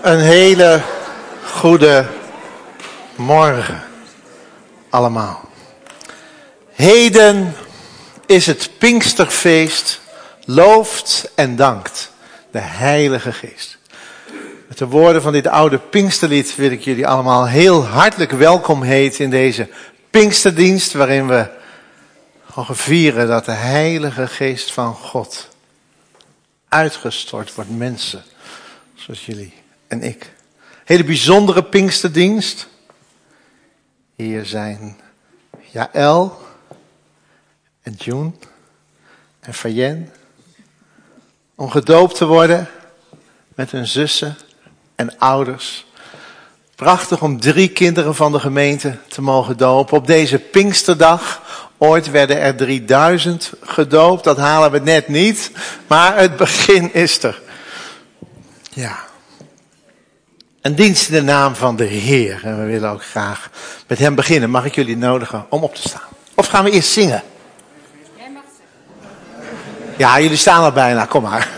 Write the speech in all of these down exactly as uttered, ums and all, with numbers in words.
Een hele goede morgen allemaal. Heden is het Pinksterfeest, looft en dankt de Heilige Geest. Met de woorden van dit oude Pinksterlied wil ik jullie allemaal heel hartelijk welkom heten in deze Pinksterdienst, waarin we mogen vieren dat de Heilige Geest van God uitgestort wordt, mensen zoals jullie en ik. Hele bijzondere Pinksterdienst. Hier zijn Jaël en June en Fayen om gedoopt te worden met hun zussen en ouders. Prachtig om drie kinderen van de gemeente te mogen dopen op deze Pinksterdag. Ooit werden er drieduizend gedoopt, dat halen we net niet, maar het begin is er. Ja. Een dienst in de naam van de Heer. En we willen ook graag met hem beginnen. Mag ik jullie nodigen om op te staan? Of gaan we eerst zingen? Jij mag zeggen. Ja, jullie staan al bijna, kom maar.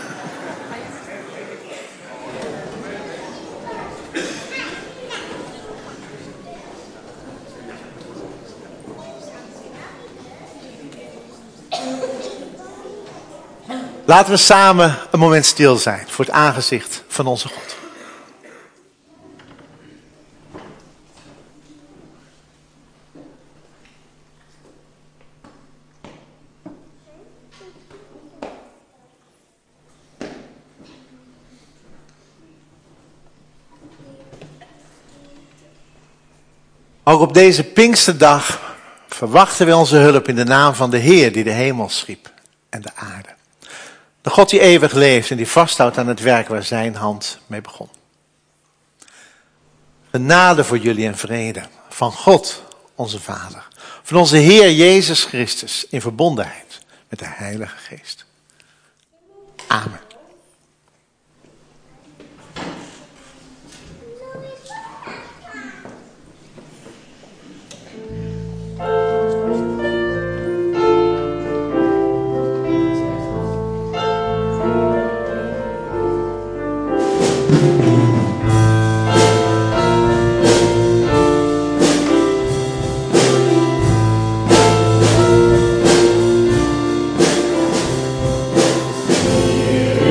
Laten we samen een moment stil zijn voor het aangezicht van onze God. Ook op deze Pinksterdag verwachten we onze hulp in de naam van de Heer die de hemel schiep en de aarde. De God die eeuwig leeft en die vasthoudt aan het werk waar zijn hand mee begon. Genade voor jullie en vrede van God, onze Vader, van onze Heer Jezus Christus in verbondenheid met de Heilige Geest. Amen. Yeah.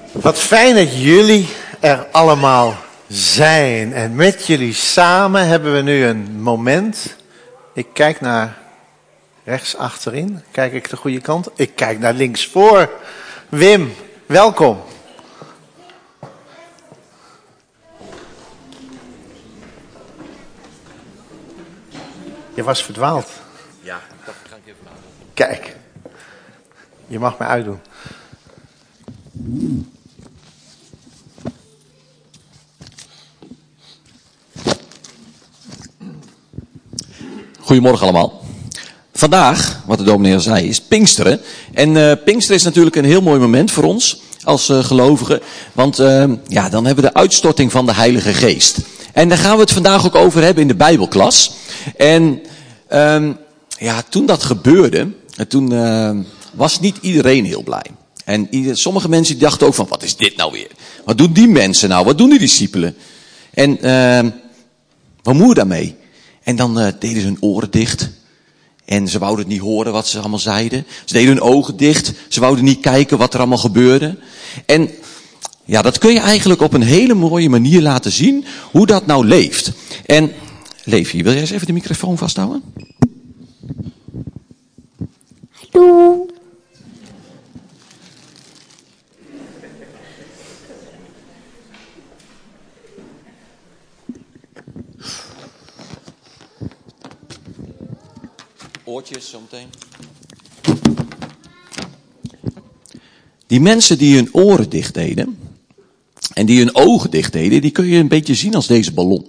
Wat fijn dat jullie er allemaal zijn. En met jullie samen hebben we nu een moment. Ik kijk naar rechts achterin. Kijk ik de goede kant? Ik kijk naar links voor. Wim, welkom. Je was verdwaald. Ja, dat ga ik even aan. Kijk, je mag mij uitdoen. Goedemorgen allemaal. Vandaag, wat de dominee al zei, is Pinksteren. En uh, Pinksteren is natuurlijk een heel mooi moment voor ons als uh, gelovigen. Want uh, ja, dan hebben we de uitstorting van de Heilige Geest. En daar gaan we het vandaag ook over hebben in de Bijbelklas. En um, ja, toen dat gebeurde, toen uh, was niet iedereen heel blij. En ieder, sommige mensen dachten ook van, wat is dit nou weer? Wat doen die mensen nou? Wat doen die discipelen? En uh, wat moet je daarmee? En dan uh, deden ze hun oren dicht. En ze wouden het niet horen wat ze allemaal zeiden. Ze deden hun ogen dicht. Ze wouden niet kijken wat er allemaal gebeurde. En ja, dat kun je eigenlijk op een hele mooie manier laten zien hoe dat nou leeft. En Levi, wil jij eens even de microfoon vasthouden? Hallo. Oortjes zometeen. Die mensen die hun oren dicht deden en die hun ogen dicht deden, die kun je een beetje zien als deze ballon.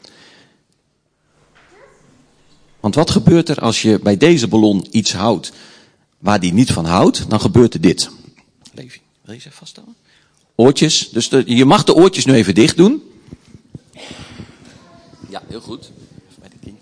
Want wat gebeurt er als je bij deze ballon iets houdt waar die niet van houdt? Dan gebeurt er dit. Levi, wil je ze even vasthouden? Oortjes, dus de, je mag de oortjes nu even dicht doen. Ja, heel goed. Even bij de kindjes.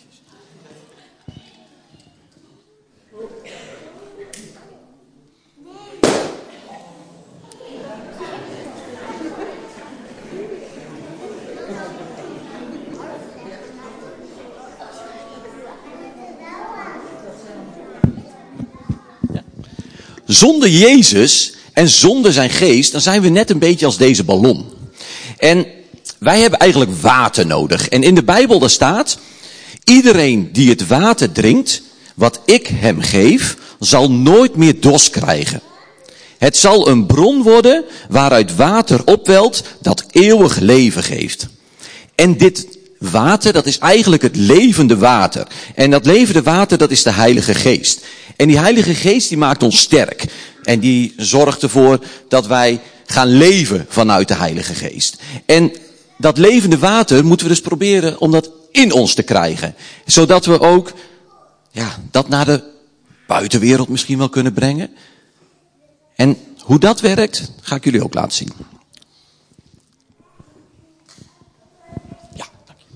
Zonder Jezus en zonder zijn geest, dan zijn we net een beetje als deze ballon. En wij hebben eigenlijk water nodig. En in de Bijbel daar staat, iedereen die het water drinkt, wat ik hem geef, zal nooit meer dorst krijgen. Het zal een bron worden waaruit water opwelt dat eeuwig leven geeft. En dit water, dat is eigenlijk het levende water. En dat levende water, dat is de Heilige Geest. En die Heilige Geest die maakt ons sterk. En die zorgt ervoor dat wij gaan leven vanuit de Heilige Geest. En dat levende water moeten we dus proberen om dat in ons te krijgen. Zodat we ook ja, dat naar de buitenwereld misschien wel kunnen brengen. En hoe dat werkt, ga ik jullie ook laten zien. Ja, dank je.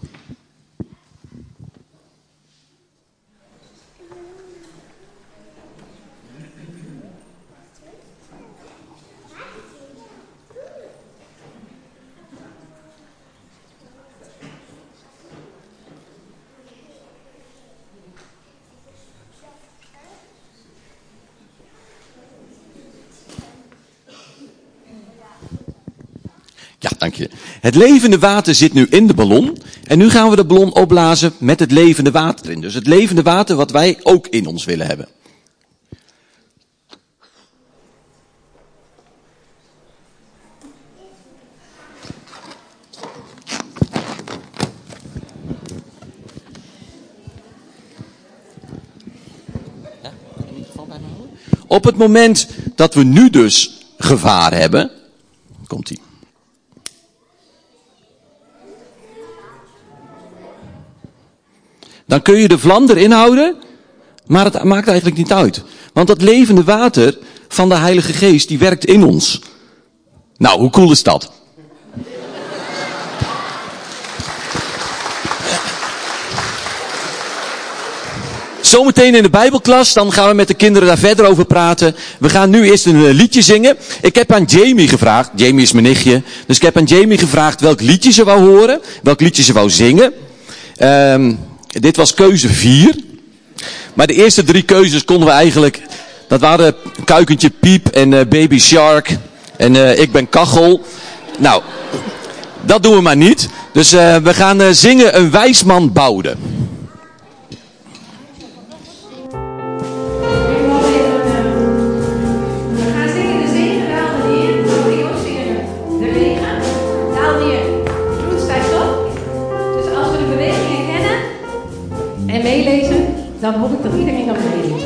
Ja, dank je. Het levende water zit nu in de ballon. En nu gaan we de ballon opblazen met het levende water erin. Dus het levende water wat wij ook in ons willen hebben. Ja, kan je de microfoon bij me houden? Op het moment dat we nu dus gevaar hebben, komt ie. Dan kun je de vlam erin houden, maar het maakt eigenlijk niet uit. Want dat levende water van de Heilige Geest, die werkt in ons. Nou, hoe cool is dat? Zometeen in de Bijbelklas, dan gaan we met de kinderen daar verder over praten. We gaan nu eerst een liedje zingen. Ik heb aan Jamie gevraagd, Jamie is mijn nichtje, dus ik heb aan Jamie gevraagd welk liedje ze wou horen, welk liedje ze wou zingen. Um, dit was keuze vier. Maar de eerste drie keuzes konden we eigenlijk, dat waren Kuikentje Piep en uh, Baby Shark En uh, ik ben kachel. Nou, dat doen we maar niet. Dus uh, we gaan uh, zingen Een wijs man bouwde. En meelezen, dan hoop ik dat iedereen nog meeleest.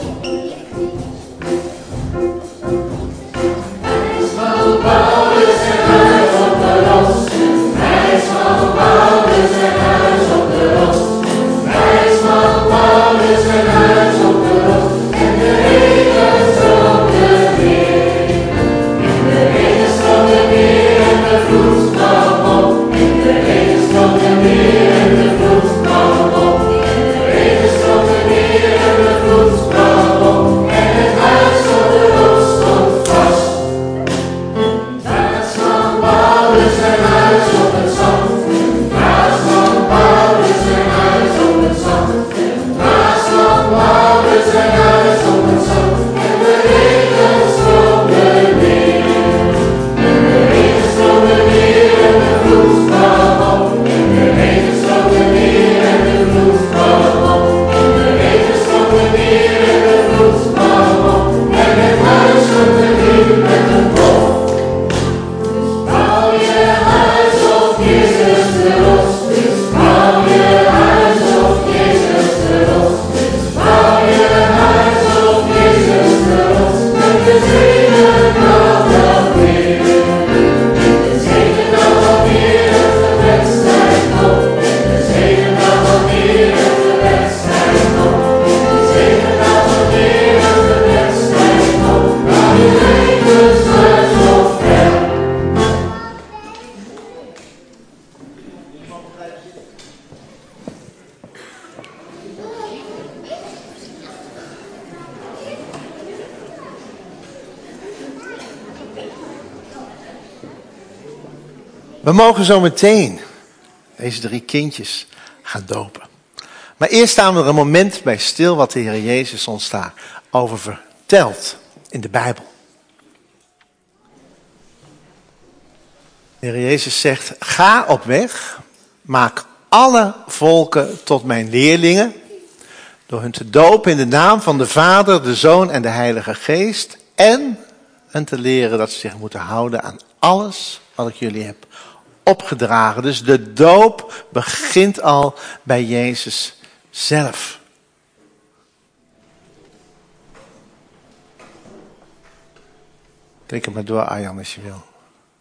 We mogen zo meteen deze drie kindjes gaan dopen. Maar eerst staan we er een moment bij stil wat de Heer Jezus ons daarover vertelt in de Bijbel. De Heer Jezus zegt, ga op weg, maak alle volken tot mijn leerlingen, door hun te dopen in de naam van de Vader, de Zoon en de Heilige Geest, en hen te leren dat ze zich moeten houden aan alles wat ik jullie heb opgedragen. Dus de doop begint al bij Jezus zelf. Denk er maar door, Arjan, als je wil.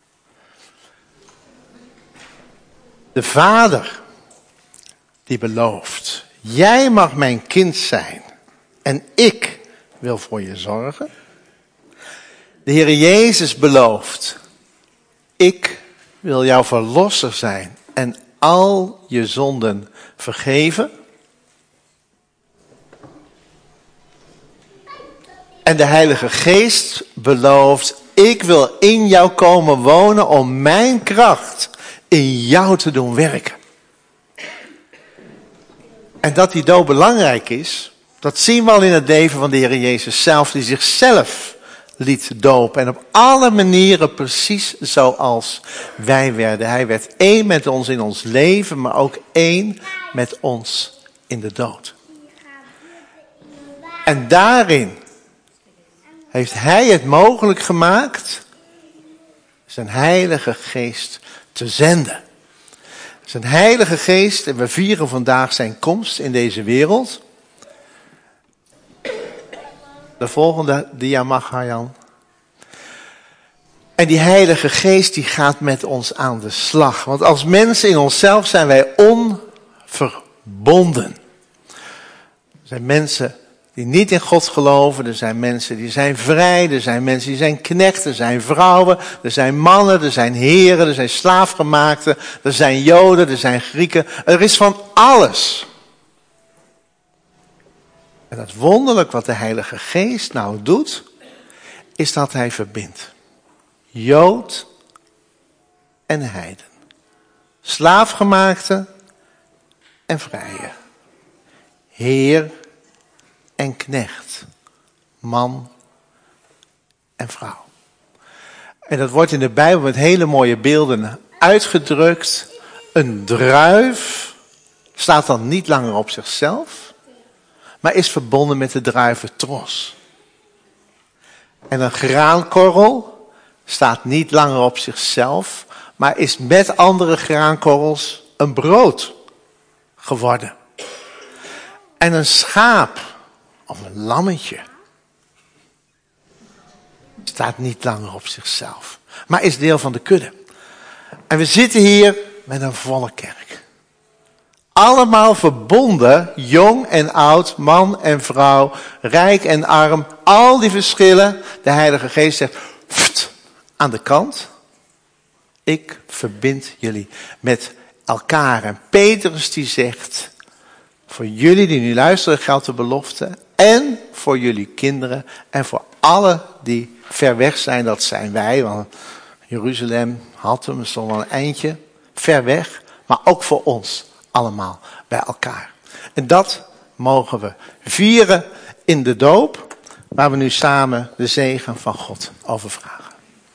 De Vader die belooft, jij mag mijn kind zijn en ik wil voor je zorgen. De Heer Jezus belooft, ik wil jouw verlosser zijn en al je zonden vergeven. En de Heilige Geest belooft, ik wil in jou komen wonen om mijn kracht in jou te doen werken. En dat die doop belangrijk is, dat zien we al in het leven van de Heer Jezus zelf, die zichzelf liet dopen. En op alle manieren precies zoals wij werden. Hij werd één met ons in ons leven, maar ook één met ons in de dood. En daarin heeft hij het mogelijk gemaakt zijn Heilige Geest te zenden. Zijn Heilige Geest, en we vieren vandaag zijn komst in deze wereld. De volgende dia mag, Harjan. En die Heilige Geest die gaat met ons aan de slag. Want als mensen in onszelf zijn wij onverbonden. Er zijn mensen die niet in God geloven. Er zijn mensen die zijn vrij. Er zijn mensen die zijn knechten. Er zijn vrouwen. Er zijn mannen. Er zijn heren. Er zijn slaafgemaakten. Er zijn Joden. Er zijn Grieken. Er is van alles. En dat wonderlijk wat de Heilige Geest nou doet, is dat hij verbindt. Jood en heiden. Slaafgemaakte en vrije. Heer en knecht. Man en vrouw. En dat wordt in de Bijbel met hele mooie beelden uitgedrukt. Een druif staat dan niet langer op zichzelf, maar is verbonden met de druiventros. En een graankorrel staat niet langer op zichzelf, maar is met andere graankorrels een brood geworden. En een schaap of een lammetje staat niet langer op zichzelf, maar is deel van de kudde. En we zitten hier met een volle kerk. Allemaal verbonden, jong en oud, man en vrouw, rijk en arm, al die verschillen. De Heilige Geest zegt, pft, aan de kant. Ik verbind jullie met elkaar. En Petrus die zegt, voor jullie die nu luisteren geldt de belofte. En voor jullie kinderen en voor alle die ver weg zijn, dat zijn wij. Want Jeruzalem, Hattem, is toch wel een eindje ver weg. Maar ook voor ons allemaal bij elkaar. En dat mogen we vieren in de doop, waar we nu samen de zegen van God over vragen.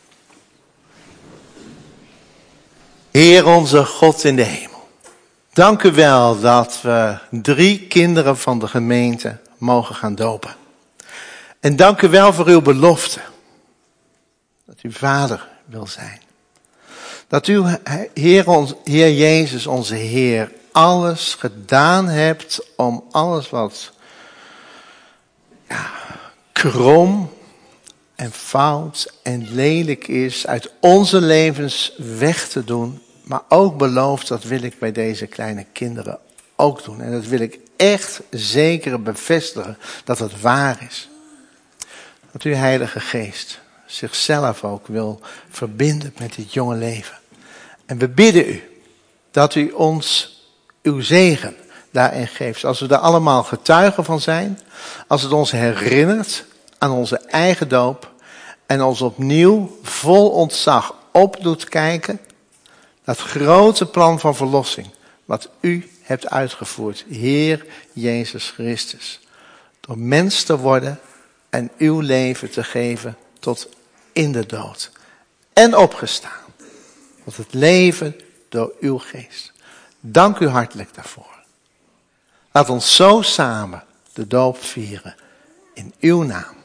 Heer onze God in de hemel, dank u wel dat we drie kinderen van de gemeente mogen gaan dopen. En dank u wel voor uw belofte, dat u vader wil zijn. Dat u, Heer, ons, Heer Jezus, onze Heer, alles gedaan hebt om alles wat ja, krom en fout en lelijk is uit onze levens weg te doen. Maar ook belooft, dat wil ik bij deze kleine kinderen ook doen. En dat wil ik echt zeker bevestigen, dat het waar is. Dat uw Heilige Geest zichzelf ook wil verbinden met dit jonge leven. En we bidden u dat u ons uw zegen daarin geeft. Als we er allemaal getuigen van zijn. Als het ons herinnert aan onze eigen doop. En ons opnieuw vol ontzag op doet kijken. Dat grote plan van verlossing. Wat u hebt uitgevoerd. Heer Jezus Christus. Door mens te worden en uw leven te geven tot in de dood. En opgestaan. Tot het leven door uw geest. Dank u hartelijk daarvoor. Laat ons zo samen de doop vieren. In uw naam.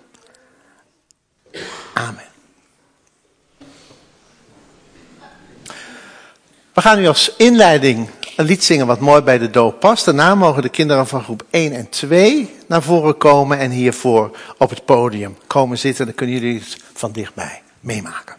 Amen. We gaan nu als inleiding een lied zingen wat mooi bij de doop past. Daarna mogen de kinderen van groep één en twee naar voren komen en hiervoor op het podium komen zitten. Dan kunnen jullie het van dichtbij meemaken.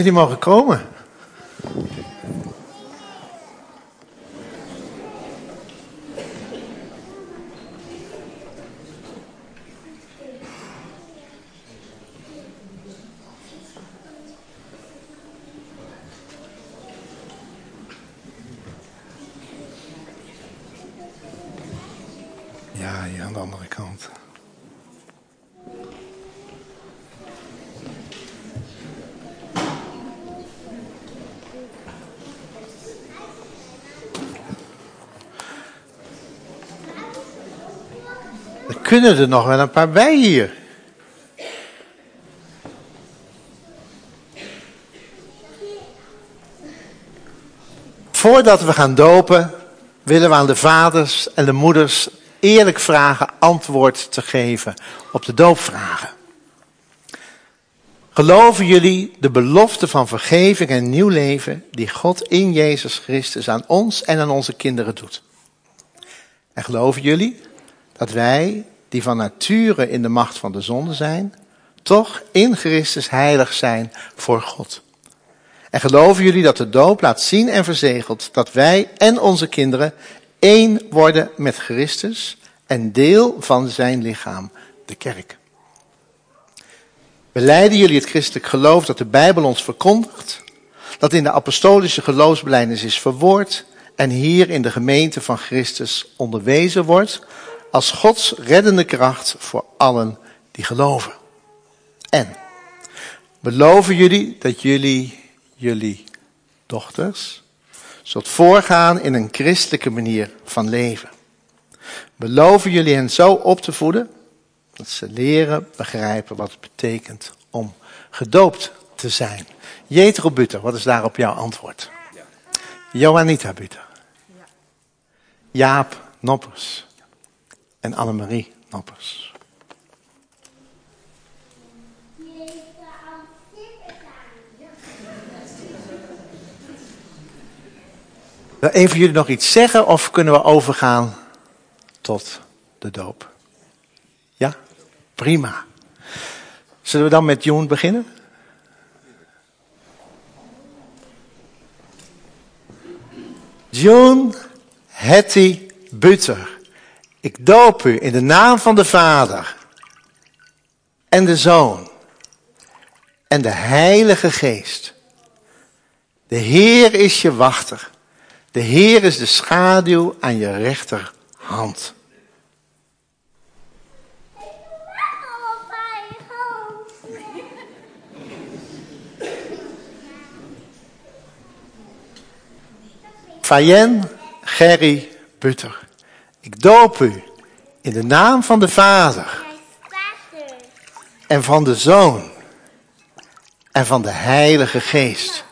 Jullie mogen komen. Ja, hier aan de andere kant. Er kunnen er nog wel een paar bij hier. Voordat we gaan dopen, willen we aan de vaders en de moeders eerlijk vragen antwoord te geven op de doopvragen. Geloven jullie de belofte van vergeving en nieuw leven die God in Jezus Christus aan ons en aan onze kinderen doet? En geloven jullie dat wij, die van nature in de macht van de zonde zijn, toch in Christus heilig zijn voor God? En geloven jullie dat de doop laat zien en verzegelt dat wij en onze kinderen één worden met Christus en deel van zijn lichaam, de kerk? Belijden jullie het christelijk geloof dat de Bijbel ons verkondigt, dat in de apostolische geloofsbelijdenis is verwoord en hier in de gemeente van Christus onderwezen wordt als Gods reddende kracht voor allen die geloven? En beloven jullie dat jullie jullie dochters zult voorgaan in een christelijke manier van leven? Beloven jullie hen zo op te voeden dat ze leren begrijpen wat het betekent om gedoopt te zijn? Jethro Buter, wat is daarop jouw antwoord? Ja. Johanita Buter. Ja. Jaap Noppers. En Annemarie Noppers. Wil een van jullie nog iets zeggen of kunnen we overgaan tot de doop? Ja? Prima. Zullen we dan met Joen beginnen? Joen Hetty Buter. Ik doop u in de naam van de Vader en de Zoon en de Heilige Geest. De Heer is je wachter. De Heer is de schaduw aan je rechterhand. Fayen Gerry Buter. Ik doop u in de naam van de Vader en van de Zoon en van de Heilige Geest.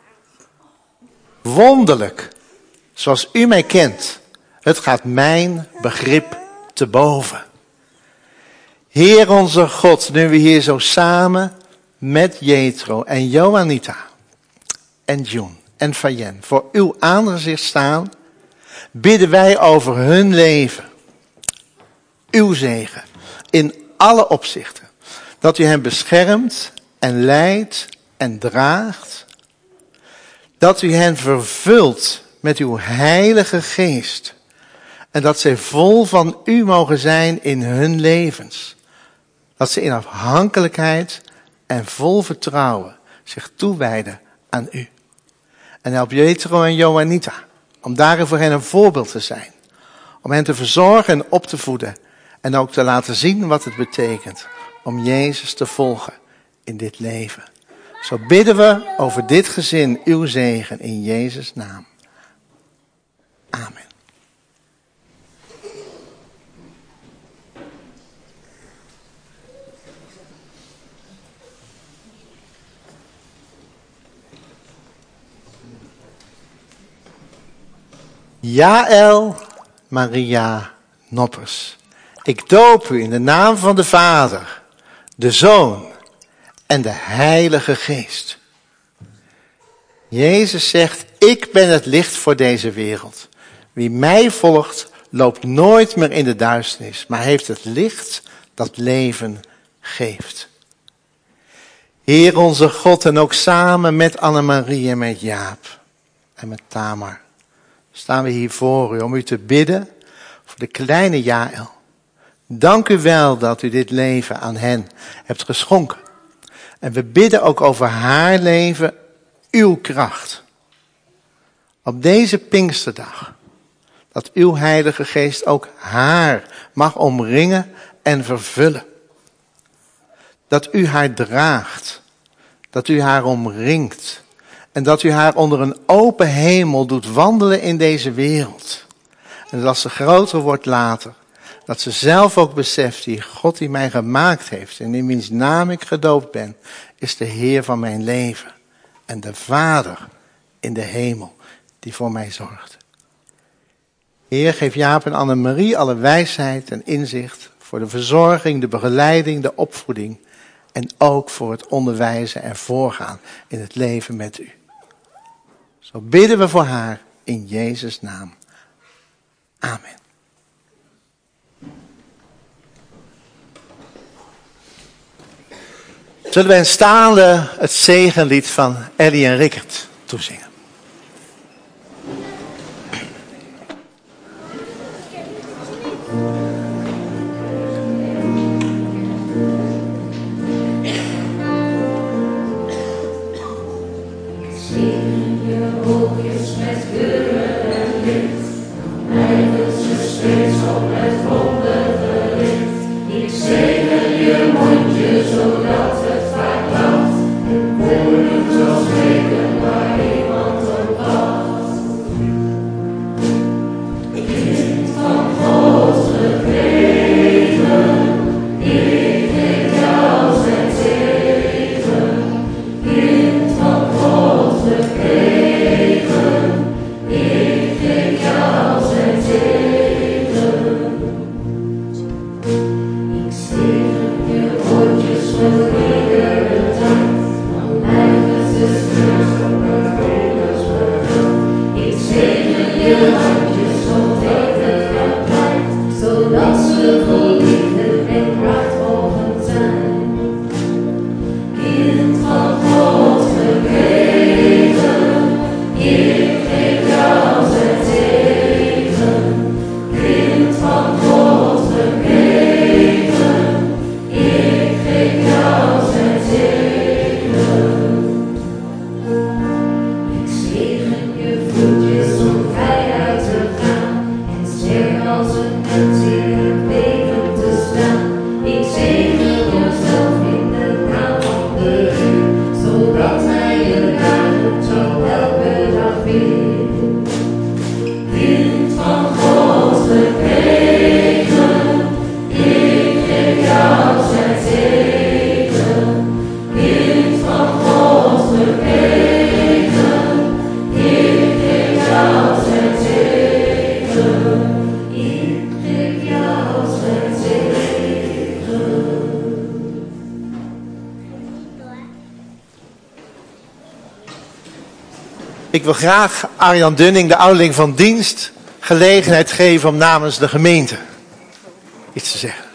Wonderlijk, zoals u mij kent, het gaat mijn begrip te boven. Heer onze God, nu we hier zo samen met Jethro en Johanita en Joen en Fayen voor uw aangezicht staan, bidden wij over hun leven, uw zegen, in alle opzichten. Dat u hen beschermt en leidt en draagt. Dat u hen vervult met uw Heilige Geest. En dat zij vol van u mogen zijn in hun levens. Dat ze in afhankelijkheid en vol vertrouwen zich toewijden aan u. En help Jethro en Johanita om daarin voor hen een voorbeeld te zijn. Om hen te verzorgen en op te voeden. En ook te laten zien wat het betekent om Jezus te volgen in dit leven. Zo bidden we over dit gezin uw zegen in Jezus' naam. Amen. Jaël Maria Noppers. Ik doop u in de naam van de Vader, de Zoon en de Heilige Geest. Jezus zegt, ik ben het licht voor deze wereld. Wie mij volgt, loopt nooit meer in de duisternis, maar heeft het licht dat leven geeft. Heer onze God, en ook samen met Annemarie en met Jaap en met Tamar staan we hier voor u om u te bidden voor de kleine Jaël. Dank u wel dat u dit leven aan hen hebt geschonken. En we bidden ook over haar leven uw kracht. Op deze Pinksterdag. Dat uw Heilige Geest ook haar mag omringen en vervullen. Dat u haar draagt. Dat u haar omringt. En dat u haar onder een open hemel doet wandelen in deze wereld. En dat als ze groter wordt later. Dat ze zelf ook beseft, die God die mij gemaakt heeft. En in wiens naam ik gedoopt ben. Is de Heer van mijn leven. En de Vader in de hemel. Die voor mij zorgt. Heer, geef Jaap en Annemarie alle wijsheid en inzicht. Voor de verzorging, de begeleiding, de opvoeding. En ook voor het onderwijzen en voorgaan in het leven met u. Zo bidden we voor haar in Jezus' naam. Amen. Zullen wij in staande het zegenlied van Ellie en Rickert toezingen? Ik wil graag Arjan Dunning, de ouderling van dienst, gelegenheid geven om namens de gemeente iets te zeggen.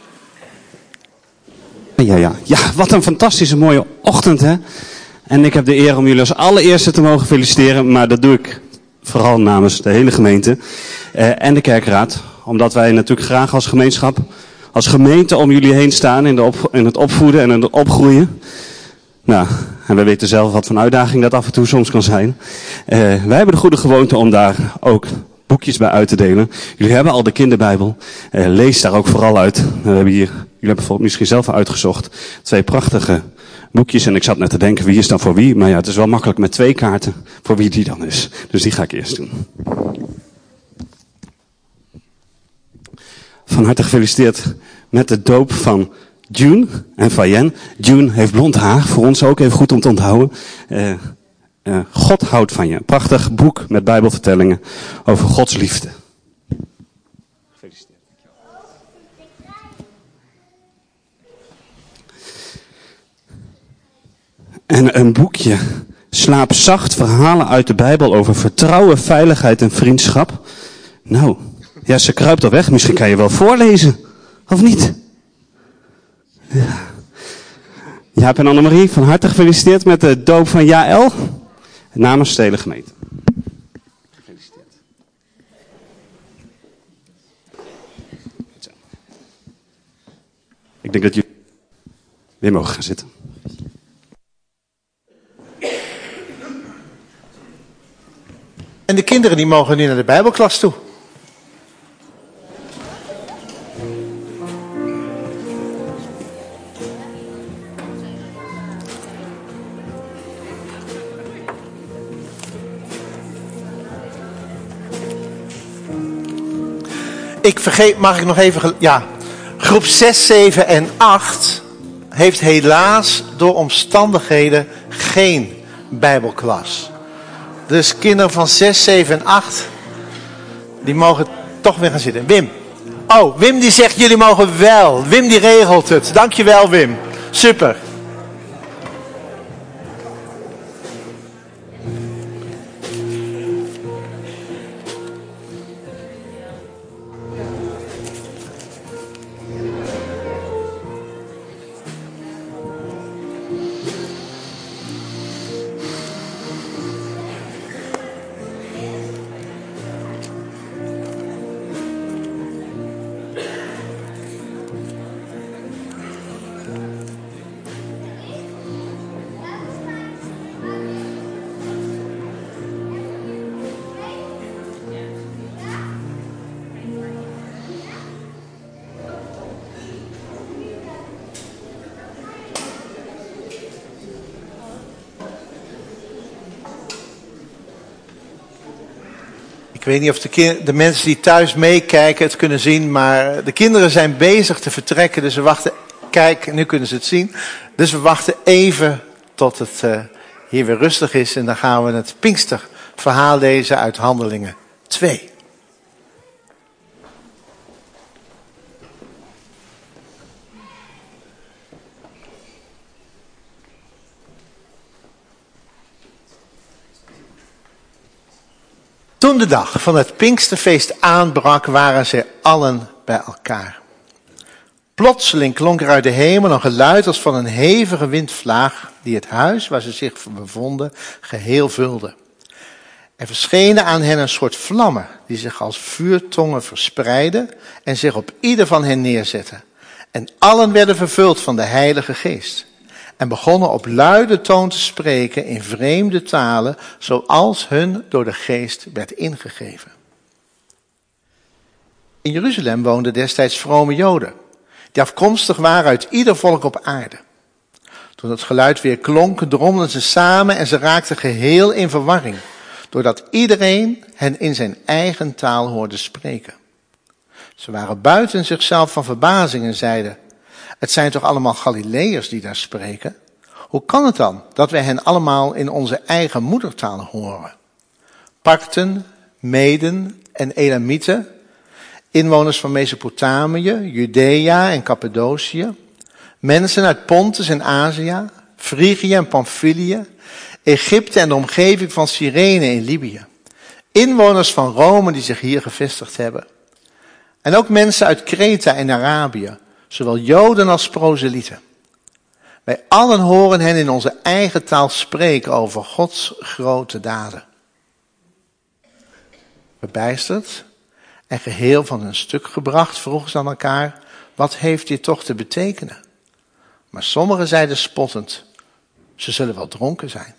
Ja, ja. Ja, wat een fantastische mooie ochtend, hè. En ik heb de eer om jullie als allereerste te mogen feliciteren, maar dat doe ik vooral namens de hele gemeente eh, en de kerkraad. Omdat wij natuurlijk graag als gemeenschap, als gemeente om jullie heen staan in, de op, in het opvoeden en in het opgroeien. Nou, en we weten zelf wat voor een uitdaging dat af en toe soms kan zijn. Uh, wij hebben de goede gewoonte om daar ook boekjes bij uit te delen. Jullie hebben al de kinderbijbel. Uh, lees daar ook vooral uit. We hebben hier, jullie hebben bijvoorbeeld misschien zelf al uitgezocht. Twee prachtige boekjes. En ik zat net te denken, wie is dan voor wie? Maar ja, het is wel makkelijk met twee kaarten voor wie die dan is. Dus die ga ik eerst doen. Van harte gefeliciteerd met de doop van June en Fayen. June heeft blond haar, voor ons ook even goed om te onthouden. Uh, uh, God houdt van je. Een prachtig boek met bijbelvertellingen over Gods liefde. Gefeliciteerd. En een boekje, Slaap zacht, verhalen uit de Bijbel over vertrouwen, veiligheid en vriendschap. Nou, ja, ze kruipt al weg. Misschien kan je wel voorlezen, of niet? Ja. Jaap en Annemarie, van harte gefeliciteerd met de doop van Jaël. Namens de hele gemeente. Gefeliciteerd. Ik denk dat jullie weer mogen gaan zitten. En de kinderen die mogen nu naar de Bijbelklas toe. Ik vergeet, mag ik nog even... Ja, groep zes, zeven en acht heeft helaas door omstandigheden geen Bijbelklas. Dus kinderen van zes, zeven en acht, die mogen toch weer gaan zitten. Wim. Oh, Wim die zegt jullie mogen wel. Wim die regelt het. Dankjewel Wim. Super. Ik weet niet of de, kind, de mensen die thuis meekijken het kunnen zien, maar de kinderen zijn bezig te vertrekken, dus we wachten, kijk, nu kunnen ze het zien. Dus we wachten even tot het uh, hier weer rustig is en dan gaan we het Pinksterverhaal lezen uit Handelingen twee. Toen de dag van het Pinksterfeest aanbrak, waren zij allen bij elkaar. Plotseling klonk er uit de hemel een geluid als van een hevige windvlaag, die het huis waar ze zich bevonden geheel vulde. Er verschenen aan hen een soort vlammen, die zich als vuurtongen verspreidden en zich op ieder van hen neerzetten. En allen werden vervuld van de Heilige Geest. En begonnen op luide toon te spreken in vreemde talen, zoals hun door de Geest werd ingegeven. In Jeruzalem woonden destijds vrome Joden, die afkomstig waren uit ieder volk op aarde. Toen het geluid weer klonk, dromden ze samen en ze raakten geheel in verwarring, doordat iedereen hen in zijn eigen taal hoorde spreken. Ze waren buiten zichzelf van verbazing en zeiden: het zijn toch allemaal Galileërs die daar spreken? Hoe kan het dan dat wij hen allemaal in onze eigen moedertaal horen? Parten, Meden en Elamieten, inwoners van Mesopotamië, Judea en Cappadocië, mensen uit Pontus en Azië, Frigië en Pamphylië, Egypte en de omgeving van Cyrene in Libië, inwoners van Rome die zich hier gevestigd hebben. En ook mensen uit Kreta en Arabië, zowel Joden als proselieten. Wij allen horen hen in onze eigen taal spreken over Gods grote daden. Verbijsterd en geheel van hun stuk gebracht vroegen ze aan elkaar: wat heeft dit toch te betekenen? Maar sommigen zeiden spottend: ze zullen wel dronken zijn.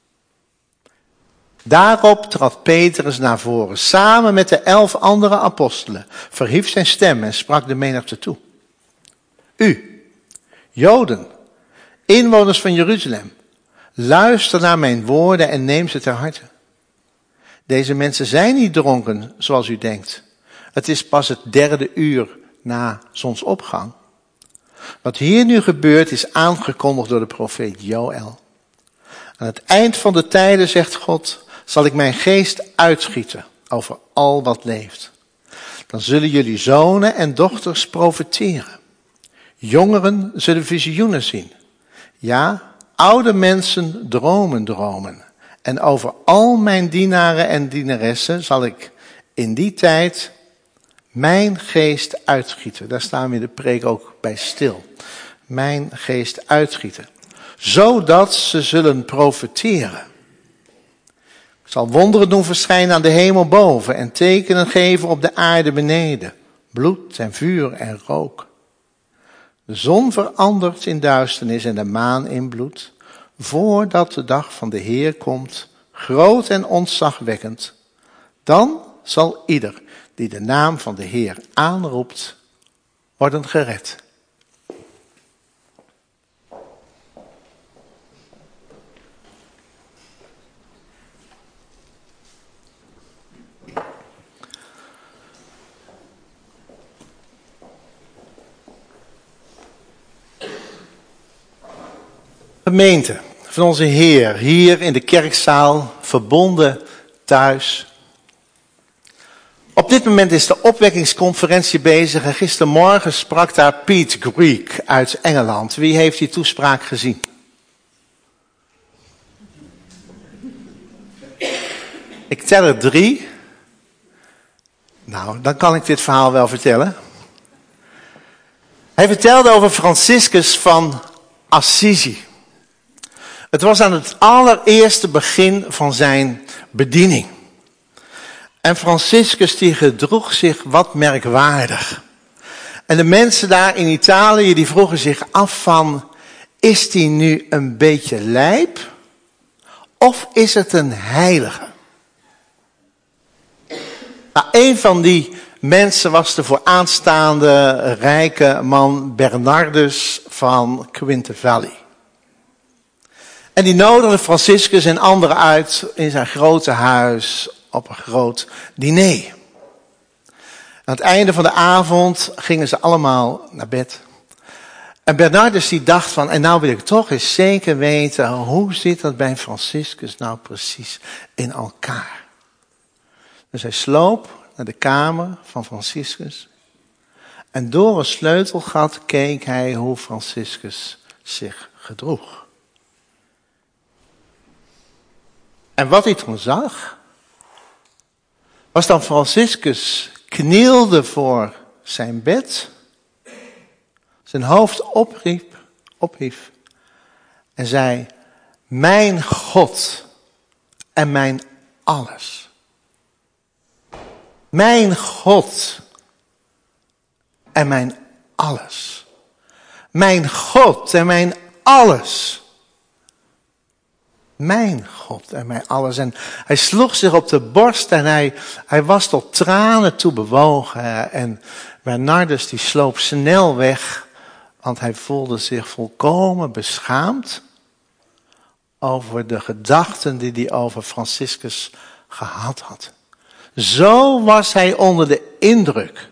Daarop trad Petrus naar voren, samen met de elf andere apostelen, verhief zijn stem en sprak de menigte toe: U, Joden, inwoners van Jeruzalem, luister naar mijn woorden en neem ze ter harte. Deze mensen zijn niet dronken, zoals u denkt. Het is pas het derde uur na zonsopgang. Wat hier nu gebeurt is aangekondigd door de profeet Joël. Aan het eind van de tijden, zegt God, zal ik mijn geest uitschieten over al wat leeft. Dan zullen jullie zonen en dochters profeteren. Jongeren zullen visioenen zien. Ja, oude mensen dromen dromen. En over al mijn dienaren en dienaressen zal ik in die tijd mijn geest uitschieten. Daar staan we in de preek ook bij stil. Mijn geest uitschieten. zodat ze zullen profeteren. Ik zal wonderen doen verschijnen aan de hemel boven en tekenen geven op de aarde beneden. Bloed en vuur en rook. De zon verandert in duisternis en de maan in bloed, voordat de dag van de Heer komt, groot en ontzagwekkend. Dan zal ieder die de naam van de Heer aanroept, worden gered. Gemeente van onze Heer, hier in de kerkzaal, verbonden thuis. Op dit moment is de opwekkingsconferentie bezig en gistermorgen sprak daar Pete Greig uit Engeland. Wie heeft die toespraak gezien? Ik tel er drie. Nou, dan kan ik dit verhaal wel vertellen. Hij vertelde over Franciscus van Assisi. Het was aan het allereerste begin van zijn bediening. En Franciscus die gedroeg zich wat merkwaardig. En de mensen daar in Italië die vroegen zich af van, is die nu een beetje lijp? Of is het een heilige? Nou, een van die mensen was de vooraanstaande rijke man Bernardus van Quinte-Valli. En die nodigde Franciscus en anderen uit in zijn grote huis op een groot diner. Aan het einde van de avond gingen ze allemaal naar bed. En Bernardus die dacht van, en nou wil ik toch eens zeker weten, hoe zit dat bij Franciscus nou precies in elkaar? Dus hij sloop naar de kamer van Franciscus. En door een sleutelgat keek hij hoe Franciscus zich gedroeg. En wat hij toen zag, was dan Franciscus knielde voor zijn bed, zijn hoofd opriep, ophief en zei, mijn God en mijn alles. Mijn God en mijn alles. Mijn God en mijn alles. Mijn God en mijn alles. En hij sloeg zich op de borst en hij, hij was tot tranen toe bewogen. En Bernardus die sloop snel weg, want hij voelde zich volkomen beschaamd over de gedachten die hij over Franciscus gehad had. Zo was hij onder de indruk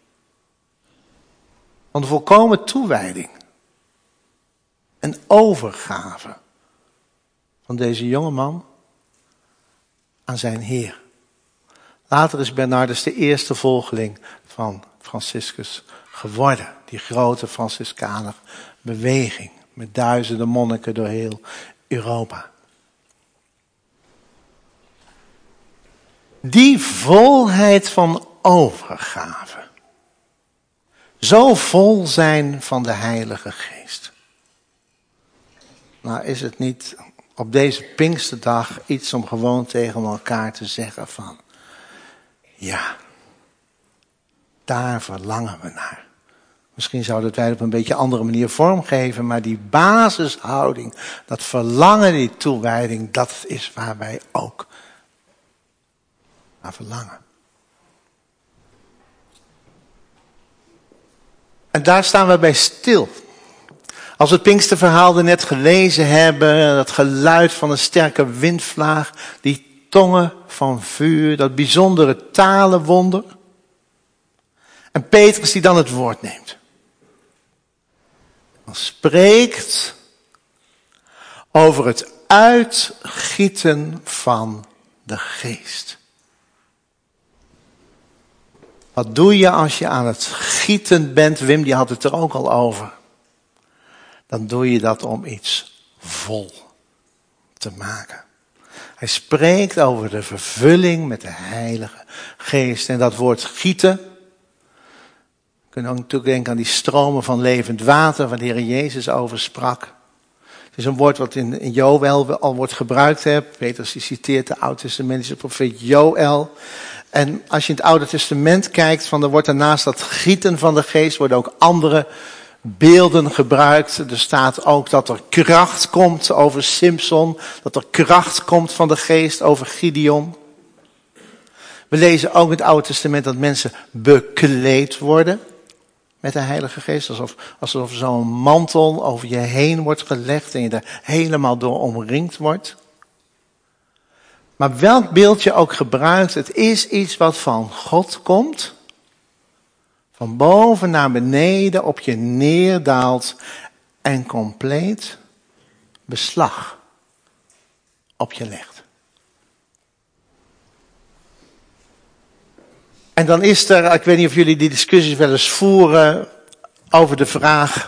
van de volkomen toewijding en overgave van deze jonge man aan zijn Heer. Later is Bernardus de eerste volgeling van Franciscus geworden. Die grote Franciscaner beweging met duizenden monniken door heel Europa. Die volheid van overgave. Zo vol zijn van de Heilige Geest. Nou is het niet op deze Pinksterdag iets om gewoon tegen elkaar te zeggen van, ja, daar verlangen we naar. Misschien zouden wij het op een beetje andere manier vormgeven, maar die basishouding, dat verlangen, die toewijding, dat is waar wij ook naar verlangen. En daar staan we bij stil. Als we het Pinksterverhaal er net gelezen hebben, dat geluid van een sterke windvlaag, die tongen van vuur, dat bijzondere talenwonder. En Petrus die dan het woord neemt. Dan spreekt over het uitgieten van de geest. Wat doe je als je aan het gieten bent? Wim die had het er ook al over. Dan doe je dat om iets vol te maken. Hij spreekt over de vervulling met de Heilige Geest. En dat woord gieten. We kunnen ook natuurlijk denken aan die stromen van levend water waar de Heer Jezus over sprak. Het is een woord wat in, in Joël al wordt gebruikt. Hè. Petrus die citeert de oud-testamentische profeet Joël. En als je in het Oude Testament kijkt, van, er wordt daarnaast dat gieten van de geest, worden ook andere beelden gebruikt. Er staat ook dat er kracht komt over Simson, dat er kracht komt van de geest over Gideon. We lezen ook in het Oude Testament dat mensen bekleed worden met de Heilige Geest. Alsof, alsof er zo'n mantel over je heen wordt gelegd en je er helemaal door omringd wordt. Maar welk beeld je ook gebruikt, het is iets wat van God komt. Van boven naar beneden op je neerdaalt en compleet beslag op je legt. En dan is er, ik weet niet of jullie die discussies wel eens voeren over de vraag,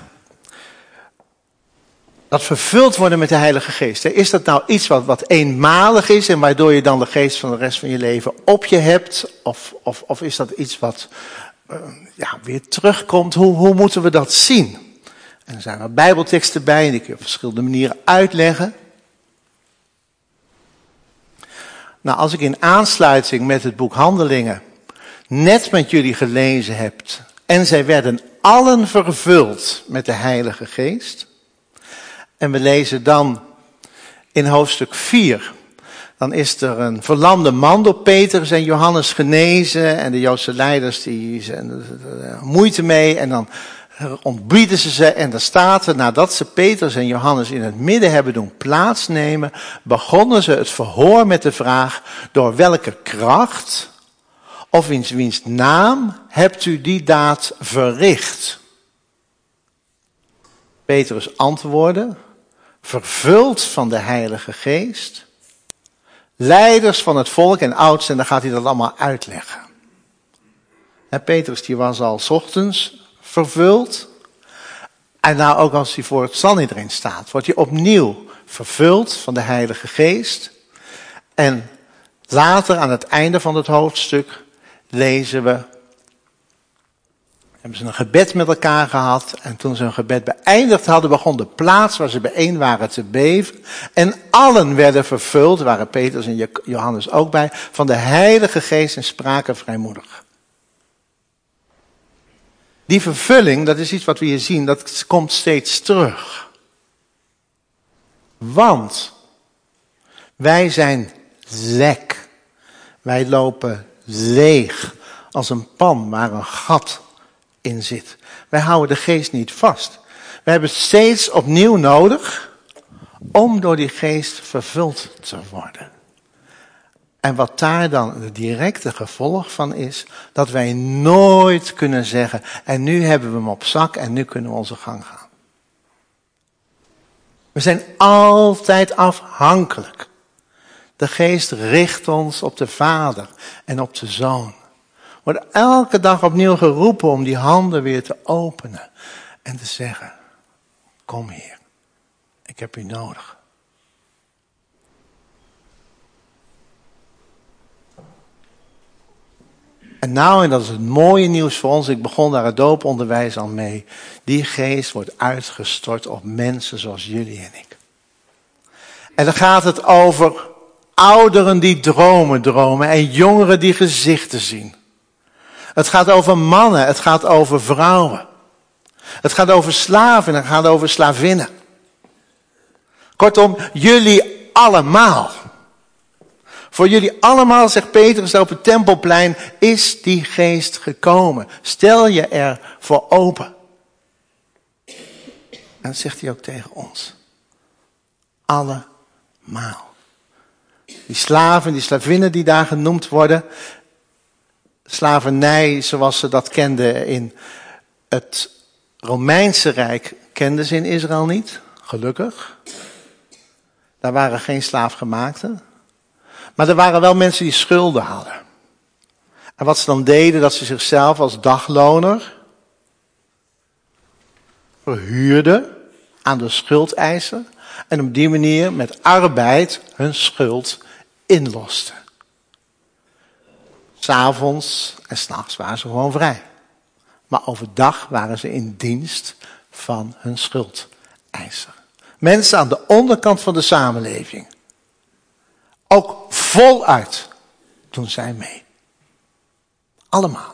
dat vervuld worden met de Heilige Geest. Is dat nou iets wat, wat eenmalig is en waardoor je dan de geest van de rest van je leven op je hebt? Of, of, of is dat iets wat uh, ja, weer terugkomt? Hoe, hoe moeten we dat zien? En er zijn wat bijbelteksten bij en die kun je op verschillende manieren uitleggen. Nou, als ik in aansluiting met het boek Handelingen net met jullie gelezen heb, en zij werden allen vervuld met de Heilige Geest. En we lezen dan in hoofdstuk vier. Dan is er een verlamde man door Petrus en Johannes genezen. En de Joodse leiders die zijn er moeite mee. En dan ontbieden ze ze. En dan staat er, nadat ze Petrus en Johannes in het midden hebben doen plaatsnemen, begonnen ze het verhoor met de vraag, door welke kracht of in wiens naam hebt u die daad verricht? Petrus antwoordde, vervuld van de Heilige Geest, leiders van het volk en oudsten, en dan gaat hij dat allemaal uitleggen. En Petrus die was al 's ochtends vervuld, en nou ook als hij voor het Sanhedrin staat, wordt hij opnieuw vervuld van de Heilige Geest. En later aan het einde van het hoofdstuk lezen we, hebben ze een gebed met elkaar gehad. En toen ze hun gebed beëindigd hadden, begon de plaats waar ze bijeen waren te beven. En allen werden vervuld, waren Petrus en Johannes ook bij, van de Heilige Geest en spraken vrijmoedig. Die vervulling, dat is iets wat we hier zien, dat komt steeds terug. Want wij zijn lek. Wij lopen leeg als een pan waar een gat in zit. Wij houden de geest niet vast. We hebben het steeds opnieuw nodig om door die geest vervuld te worden. En wat daar dan het directe gevolg van is, dat wij nooit kunnen zeggen, en nu hebben we hem op zak en nu kunnen we onze gang gaan. We zijn altijd afhankelijk. De geest richt ons op de Vader en op de Zoon. We worden elke dag opnieuw geroepen om die handen weer te openen. En te zeggen, kom Heer, ik heb u nodig. En nou, en dat is het mooie nieuws voor ons, ik begon daar het dooponderwijs al mee. Die geest wordt uitgestort op mensen zoals jullie en ik. En dan gaat het over ouderen die dromen dromen en jongeren die gezichten zien. Het gaat over mannen, het gaat over vrouwen. Het gaat over slaven en het gaat over slavinnen. Kortom, jullie allemaal. Voor jullie allemaal, zegt Petrus op het Tempelplein, is die geest gekomen. Stel je er voor open. En dat zegt hij ook tegen ons. Allemaal. Die slaven, die slavinnen die daar genoemd worden. Slavernij zoals ze dat kenden in het Romeinse Rijk, kenden ze in Israël niet. Gelukkig. Daar waren geen slaafgemaakten. Maar er waren wel mensen die schulden hadden. En wat ze dan deden, dat ze zichzelf als dagloner verhuurden aan de schuldeiser. En op die manier met arbeid hun schuld inlosten. 'S Avonds en 's nachts waren ze gewoon vrij. Maar overdag waren ze in dienst van hun schuldeiser. Mensen aan de onderkant van de samenleving. Ook voluit doen zij mee. Allemaal.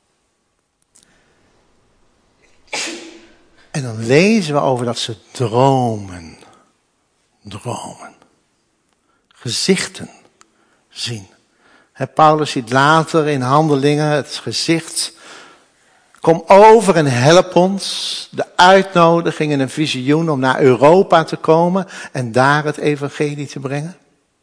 En dan lezen we over dat ze dromen. Dromen. Gezichten zien. He, Paulus ziet later in Handelingen het gezicht. Kom over en help ons. De uitnodiging en een visioen om naar Europa te komen en daar het evangelie te brengen.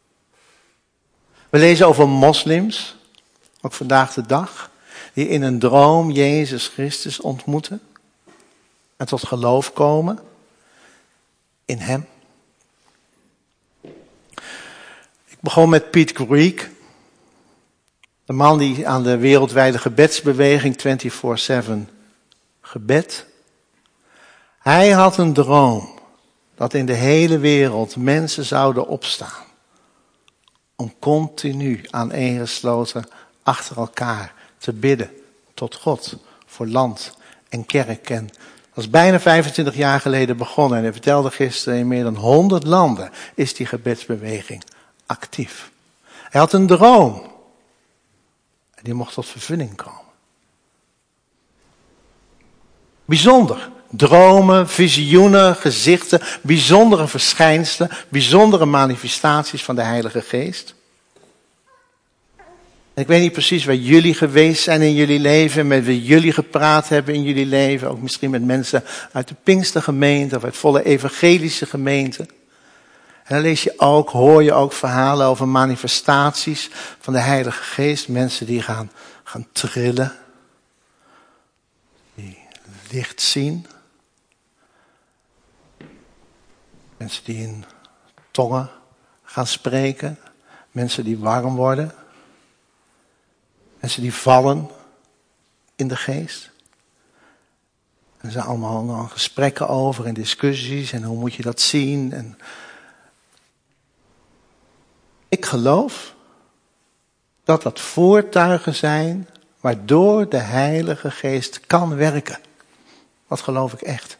We lezen over moslims, ook vandaag de dag, die in een droom Jezus Christus ontmoeten en tot geloof komen in hem. Ik begon met Pete Greig, de man die aan de wereldwijde gebedsbeweging vierentwintig zeven gebed. Hij had een droom dat in de hele wereld mensen zouden opstaan om continu aaneengesloten achter elkaar te bidden tot God voor land en kerk. En dat is bijna vijfentwintig jaar geleden begonnen. En hij vertelde gisteren, in meer dan honderd landen is die gebedsbeweging actief. Hij had een droom. En die mocht tot vervulling komen. Bijzonder. Dromen, visioenen, gezichten, bijzondere verschijnselen, bijzondere manifestaties van de Heilige Geest. Ik weet niet precies waar jullie geweest zijn in jullie leven, met wie jullie gepraat hebben in jullie leven. Ook misschien met mensen uit de Pinkstergemeente of uit volle evangelische gemeenten. En dan lees je ook, hoor je ook verhalen over manifestaties van de Heilige Geest. Mensen die gaan, gaan trillen. Die licht zien. Mensen die in tongen gaan spreken. Mensen die warm worden. Mensen die vallen in de geest. En er zijn allemaal nog gesprekken over en discussies en hoe moet je dat zien. En ik geloof dat dat voertuigen zijn waardoor de Heilige Geest kan werken. Dat geloof ik echt.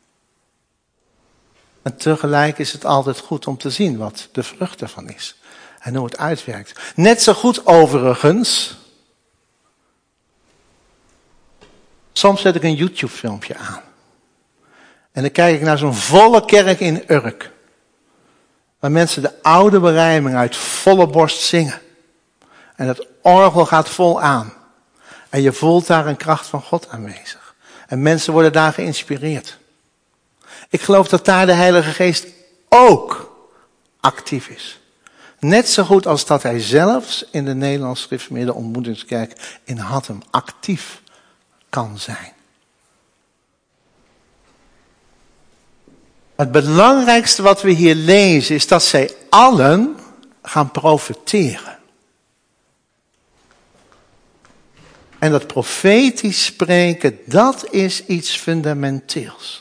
En tegelijk is het altijd goed om te zien wat de vrucht ervan is. En hoe het uitwerkt. Net zo goed overigens. Soms zet ik een YouTube filmpje aan. En dan kijk ik naar zo'n volle kerk in Urk. Waar mensen de oude berijming uit volle borst zingen. En het orgel gaat vol aan. En je voelt daar een kracht van God aanwezig. En mensen worden daar geïnspireerd. Ik geloof dat daar de Heilige Geest ook actief is. Net zo goed als dat hij zelfs in de Nederlandse Gereformeerde Ontmoetingskerk in Hattem actief kan zijn. Het belangrijkste wat we hier lezen is dat zij allen gaan profeteren. En dat profetisch spreken, dat is iets fundamenteels.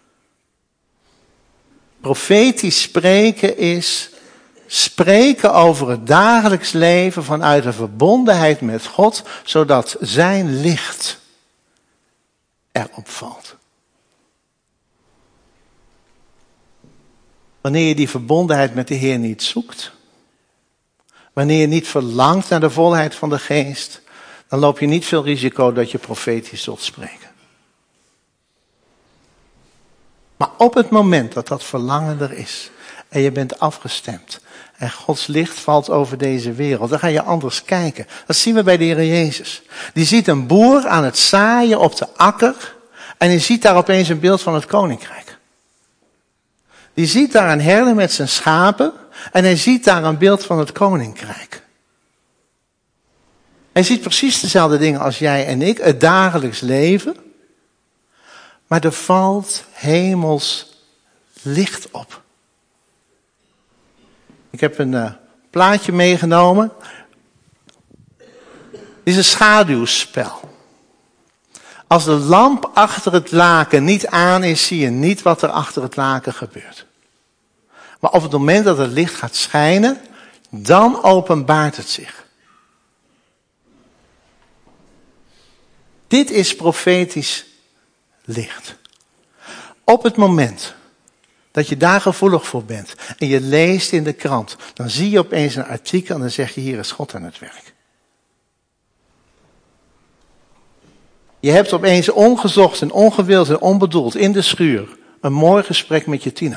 Profetisch spreken is spreken over het dagelijks leven vanuit een verbondenheid met God, zodat zijn licht erop valt. Wanneer je die verbondenheid met de Heer niet zoekt, wanneer je niet verlangt naar de volheid van de Geest, dan loop je niet veel risico dat je profetisch zult spreken. Maar op het moment dat dat verlangen er is en je bent afgestemd en Gods licht valt over deze wereld, dan ga je anders kijken. Dat zien we bij de Heer Jezus. Die ziet een boer aan het zaaien op de akker en hij ziet daar opeens een beeld van het koninkrijk. Die ziet daar een herder met zijn schapen en hij ziet daar een beeld van het koninkrijk. Hij ziet precies dezelfde dingen als jij en ik, het dagelijks leven. Maar er valt hemels licht op. Ik heb een uh, plaatje meegenomen. Dit is een schaduwspel. Als de lamp achter het laken niet aan is, zie je niet wat er achter het laken gebeurt. Maar op het moment dat het licht gaat schijnen, dan openbaart het zich. Dit is profetisch licht. Op het moment Dat je daar gevoelig voor bent. En je leest in de krant. Dan zie je opeens een artikel en dan zeg je, hier is God aan het werk. Je hebt opeens ongezocht en ongewild en onbedoeld in de schuur een mooi gesprek met je tiener.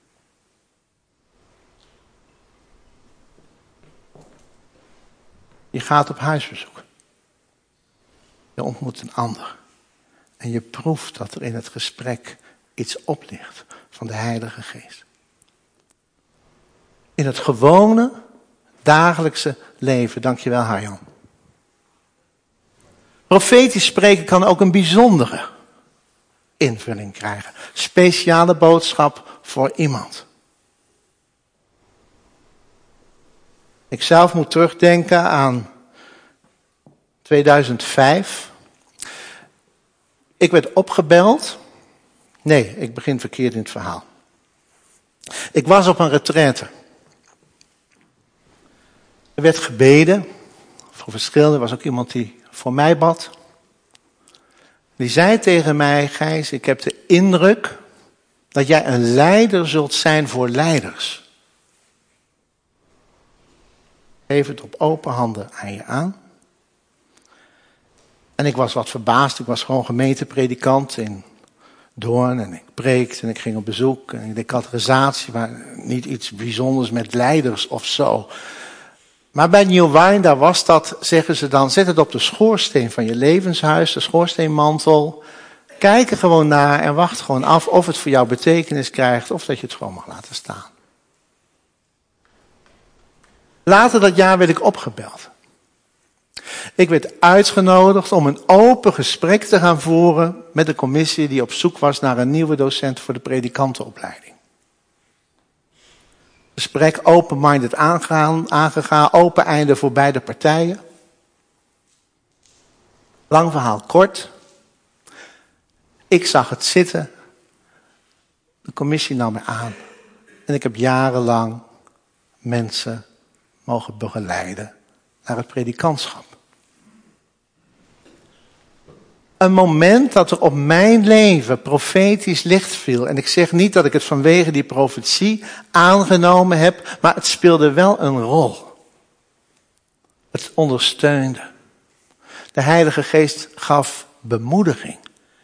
Je gaat op huisbezoek. Je ontmoet een ander. En je proeft dat er in het gesprek iets oplicht van de Heilige Geest. In het gewone, dagelijkse leven. Dankjewel, Harjan. Profetisch spreken kan ook een bijzondere invulling krijgen. Speciale boodschap voor iemand. Ik zelf moet terugdenken aan tweeduizend vijf. Ik werd opgebeld. Nee, ik begin verkeerd in het verhaal. Ik was op een retraite. Er werd gebeden. Voor verschillende, er was ook iemand die voor mij bad. Die zei tegen mij, Gijs, ik heb de indruk dat jij een leider zult zijn voor leiders. Geef het op open handen aan je aan. En ik was wat verbaasd, ik was gewoon gemeentepredikant in Doorn en ik preekte en ik ging op bezoek en ik deed categorisatie, maar niet iets bijzonders met leiders of zo. Maar bij New Wine, daar was dat, zeggen ze dan, zet het op de schoorsteen van je levenshuis, de schoorsteenmantel. Kijk er gewoon naar en wacht gewoon af of het voor jou betekenis krijgt of dat je het gewoon mag laten staan. Later dat jaar werd ik opgebeld. Ik werd uitgenodigd om een open gesprek te gaan voeren met de commissie die op zoek was naar een nieuwe docent voor de predikantenopleiding. Gesprek open-minded aangegaan, aangegaan, open einde voor beide partijen. Lang verhaal kort. Ik zag het zitten. De commissie nam me aan. En ik heb jarenlang mensen mogen begeleiden naar het predikantschap. Een moment dat er op mijn leven profetisch licht viel. En ik zeg niet dat ik het vanwege die profetie aangenomen heb, maar het speelde wel een rol. Het ondersteunde. De Heilige Geest gaf bemoediging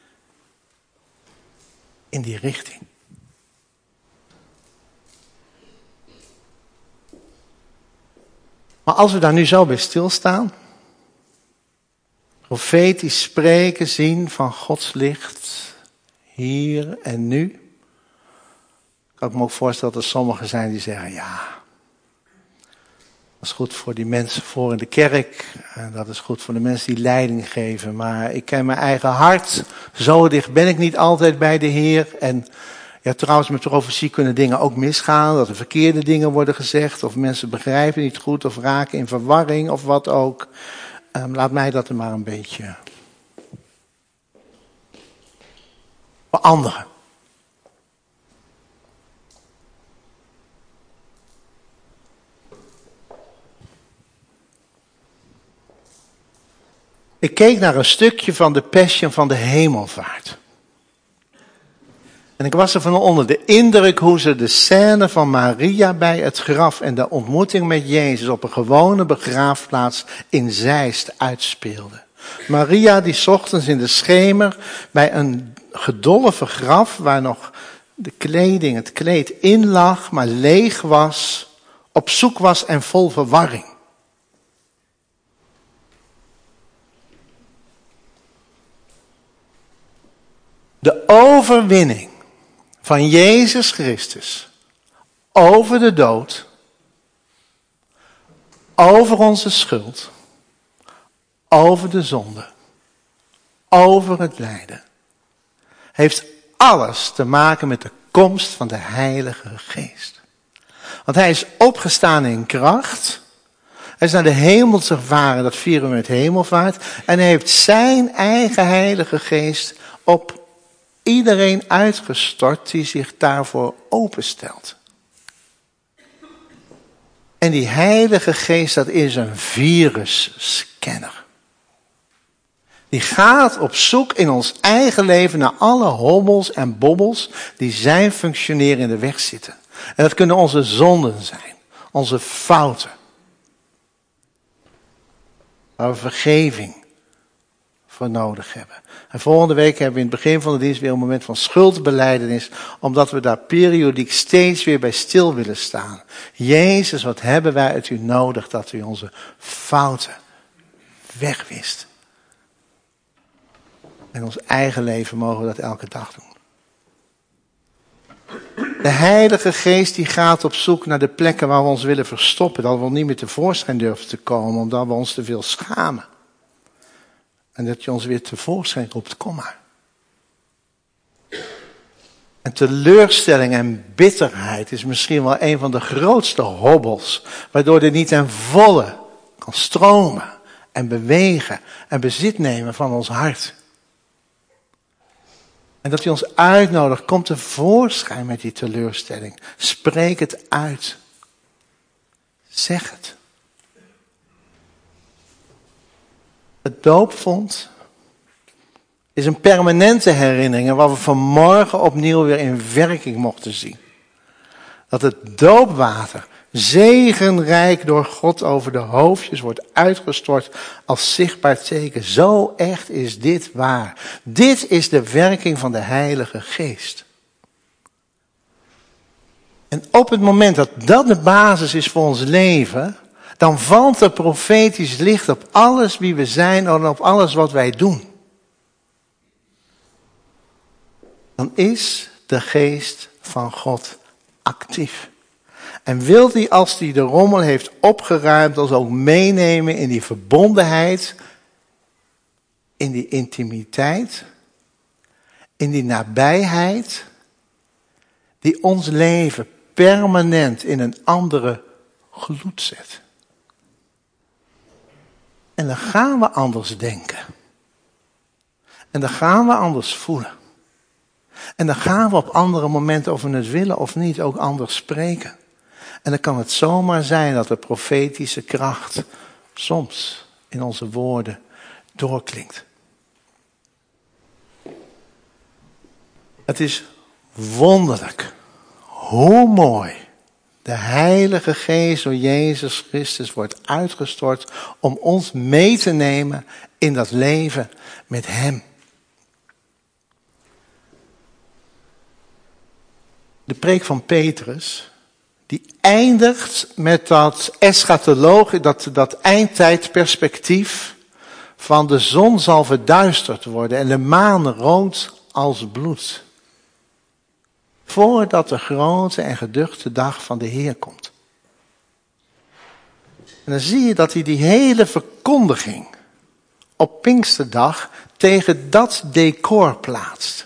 in die richting. Maar als we daar nu zo bij stilstaan, profetisch spreken, zien van Gods licht, hier en nu, kan ik me ook voorstellen dat er sommigen zijn die zeggen, ja, dat is goed voor die mensen voor in de kerk, en dat is goed voor de mensen die leiding geven, maar ik ken mijn eigen hart, zo dicht ben ik niet altijd bij de Heer. En ja, trouwens, met profetie kunnen dingen ook misgaan, dat er verkeerde dingen worden gezegd, of mensen begrijpen niet goed, of raken in verwarring, of wat ook. Um, laat mij dat er maar een beetje veranderen. Ik keek naar een stukje van de Passion van de Hemelvaart. En ik was er van onder de indruk hoe ze de scène van Maria bij het graf en de ontmoeting met Jezus op een gewone begraafplaats in Zeist uitspeelde. Maria die 's ochtends in de schemer bij een gedolven graf waar nog de kleding, het kleed in lag, maar leeg was, op zoek was en vol verwarring. De overwinning van Jezus Christus over de dood, over onze schuld, over de zonde, over het lijden, heeft alles te maken met de komst van de Heilige Geest. Want hij is opgestaan in kracht, hij is naar de hemel gevaren, dat vieren we met hemelvaart, en hij heeft zijn eigen Heilige Geest op iedereen uitgestort die zich daarvoor openstelt. En die Heilige Geest, dat is een virusscanner. Die gaat op zoek in ons eigen leven naar alle hobbels en bobbels die zijn functioneren in de weg zitten. En dat kunnen onze zonden zijn, onze fouten. Waar we vergeving voor nodig hebben. En volgende week hebben we in het begin van de dienst weer een moment van schuldbelijdenis, omdat we daar periodiek steeds weer bij stil willen staan. Jezus, wat hebben wij uit u nodig dat u onze fouten wegwist. In ons eigen leven mogen we dat elke dag doen. De Heilige Geest die gaat op zoek naar de plekken waar we ons willen verstoppen. Dat we niet meer tevoorschijn durven te komen, omdat we ons te veel schamen. En dat je ons weer tevoorschijn roept, kom maar. En teleurstelling en bitterheid is misschien wel een van de grootste hobbels, waardoor er niet ten volle kan stromen en bewegen en bezit nemen van ons hart. En dat hij ons uitnodigt, kom tevoorschijn met die teleurstelling. Spreek het uit. Zeg het. Het doopvond is een permanente herinnering en wat we vanmorgen opnieuw weer in werking mochten zien. Dat het doopwater zegenrijk door God over de hoofdjes wordt uitgestort als zichtbaar teken. Zo echt is dit waar. Dit is de werking van de Heilige Geest. En op het moment dat dat de basis is voor ons leven, dan valt er profetisch licht op alles wie we zijn en op alles wat wij doen. Dan is de Geest van God actief. En wil hij, als hij de rommel heeft opgeruimd, ons ook meenemen in die verbondenheid, in die intimiteit, in die nabijheid, die ons leven permanent in een andere gloed zet. En dan gaan we anders denken. En dan gaan we anders voelen. En dan gaan we op andere momenten, of we het willen of niet, ook anders spreken. En dan kan het zomaar zijn dat de profetische kracht soms in onze woorden doorklinkt. Het is wonderlijk hoe mooi de Heilige Geest door Jezus Christus wordt uitgestort om ons mee te nemen in dat leven met Hem. De preek van Petrus, die eindigt met dat eschatologie, dat, dat eindtijdperspectief van de zon zal verduisterd worden en de maan rood als bloed. Voordat de grote en geduchte dag van de Heer komt. En dan zie je dat hij die hele verkondiging op Pinksterdag tegen dat decor plaatst.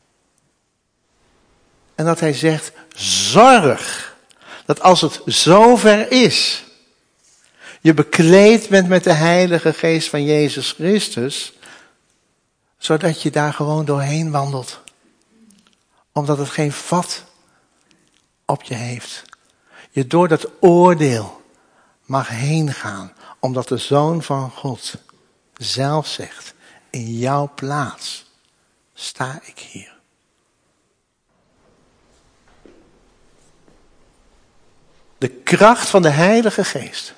En dat hij zegt, zorg dat als het zover is, je bekleed bent met de Heilige Geest van Jezus Christus, zodat je daar gewoon doorheen wandelt. Omdat het geen vat op je heeft. Je door dat oordeel mag heen gaan, omdat de Zoon van God zelf zegt, in jouw plaats sta ik hier. De kracht van de Heilige Geest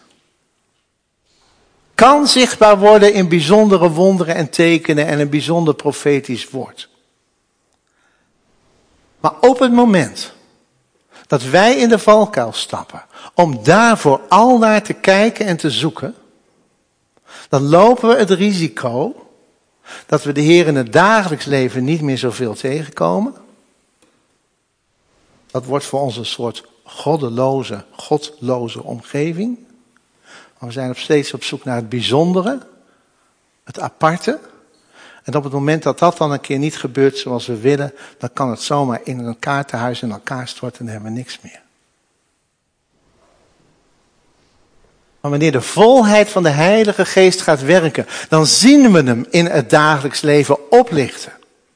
kan zichtbaar worden in bijzondere wonderen en tekenen en een bijzonder profetisch woord. Maar op het moment dat wij in de valkuil stappen om daarvoor al naar te kijken en te zoeken, dan lopen we het risico dat we de Heer in het dagelijks leven niet meer zoveel tegenkomen. Dat wordt voor ons een soort goddeloze, godloze omgeving. Maar we zijn nog steeds op zoek naar het bijzondere, het aparte. En op het moment dat dat dan een keer niet gebeurt zoals we willen, dan kan het zomaar in een kaartenhuis in elkaar storten en dan hebben we niks meer. Maar wanneer de volheid van de Heilige Geest gaat werken, dan zien we hem in het dagelijks leven oplichten.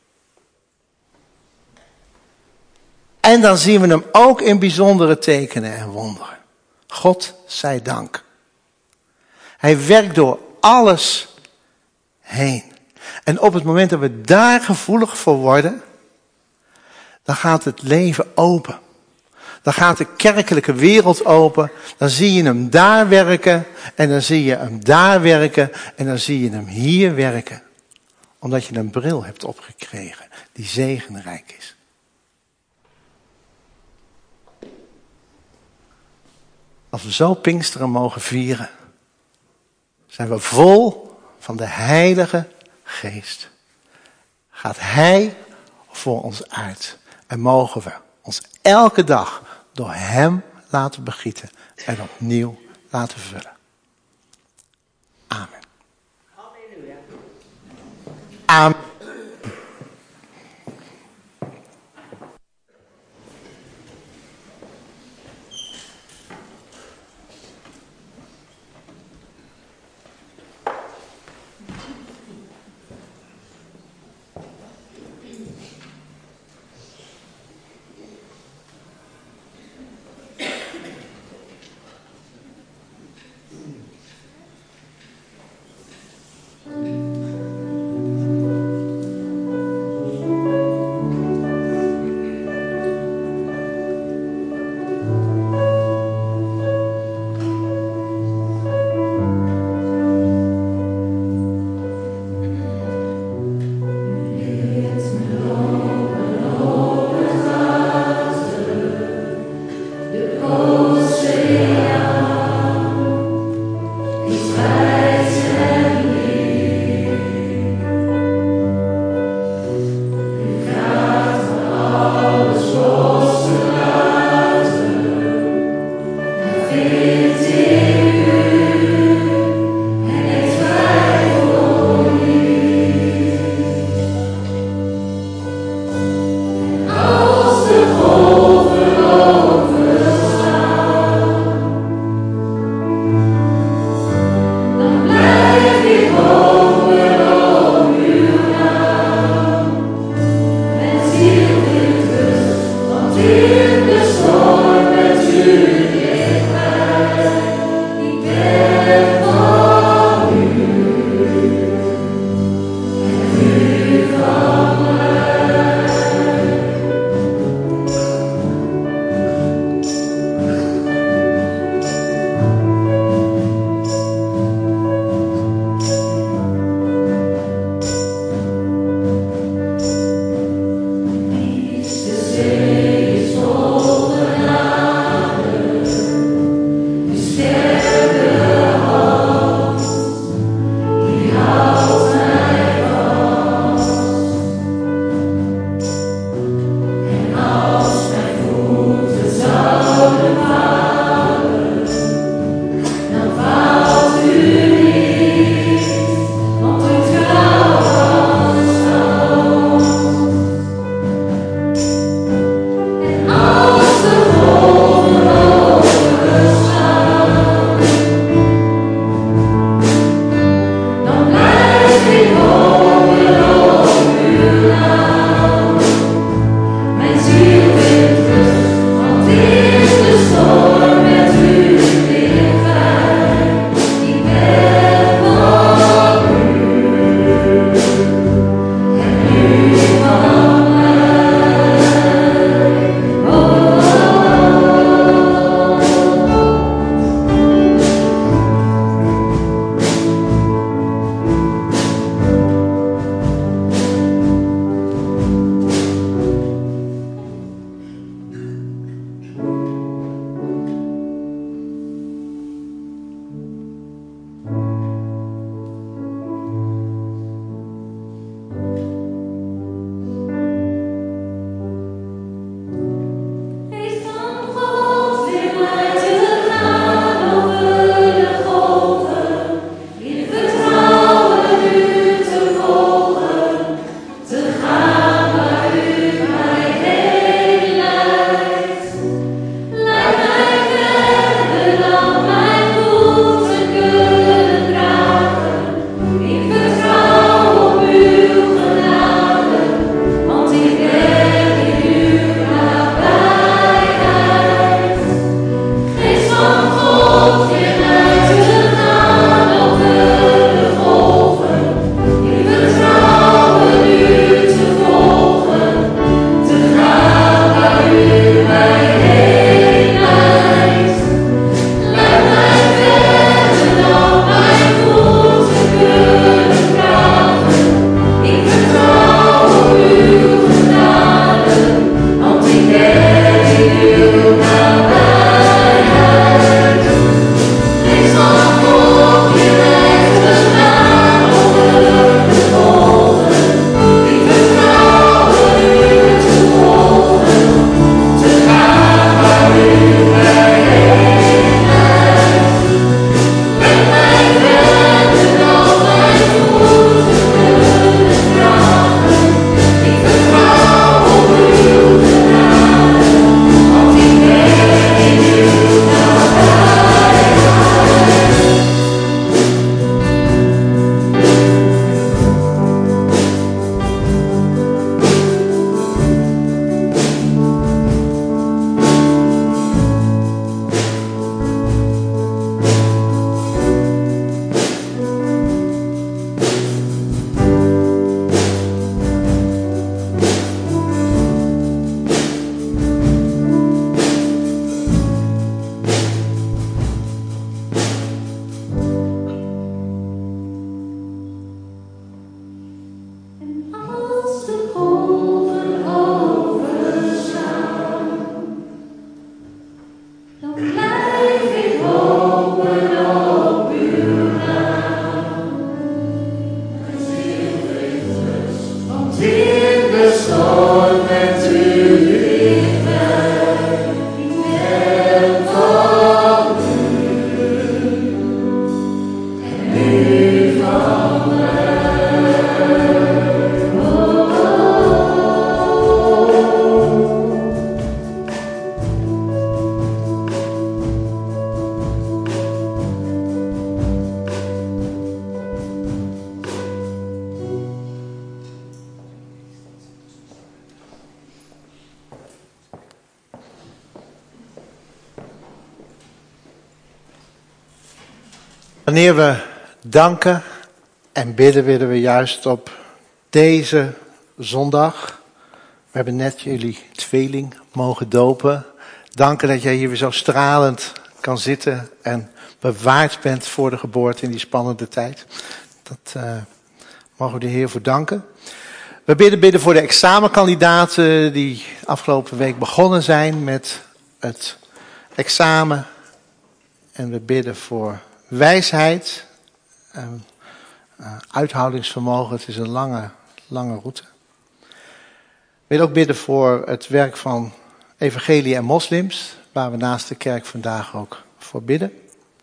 En dan zien we hem ook in bijzondere tekenen en wonderen. God zij dank. Hij werkt door alles heen. En op het moment dat we daar gevoelig voor worden, dan gaat het leven open. Dan gaat de kerkelijke wereld open. Dan zie je hem daar werken. En dan zie je hem daar werken. En dan zie je hem hier werken. Omdat je een bril hebt opgekregen die zegenrijk is. Als we zo Pinksteren mogen vieren, zijn we vol van de Heilige Geest. Gaat Hij voor ons uit. En mogen we ons elke dag door Hem laten begieten en opnieuw laten vullen. Amen. Halleluja. Amen. Wanneer we danken en bidden, willen we juist op deze zondag. We hebben net jullie tweeling mogen dopen. Danken dat jij hier weer zo stralend kan zitten en bewaard bent voor de geboorte in die spannende tijd. Dat uh, mogen we de Heer voor danken. We bidden, bidden voor de examenkandidaten die afgelopen week begonnen zijn met het examen. En we bidden voor wijsheid en uh, uithoudingsvermogen. Het is een lange, lange route. We willen ook bidden voor het werk van evangelie en moslims, waar we naast de kerk vandaag ook voor bidden.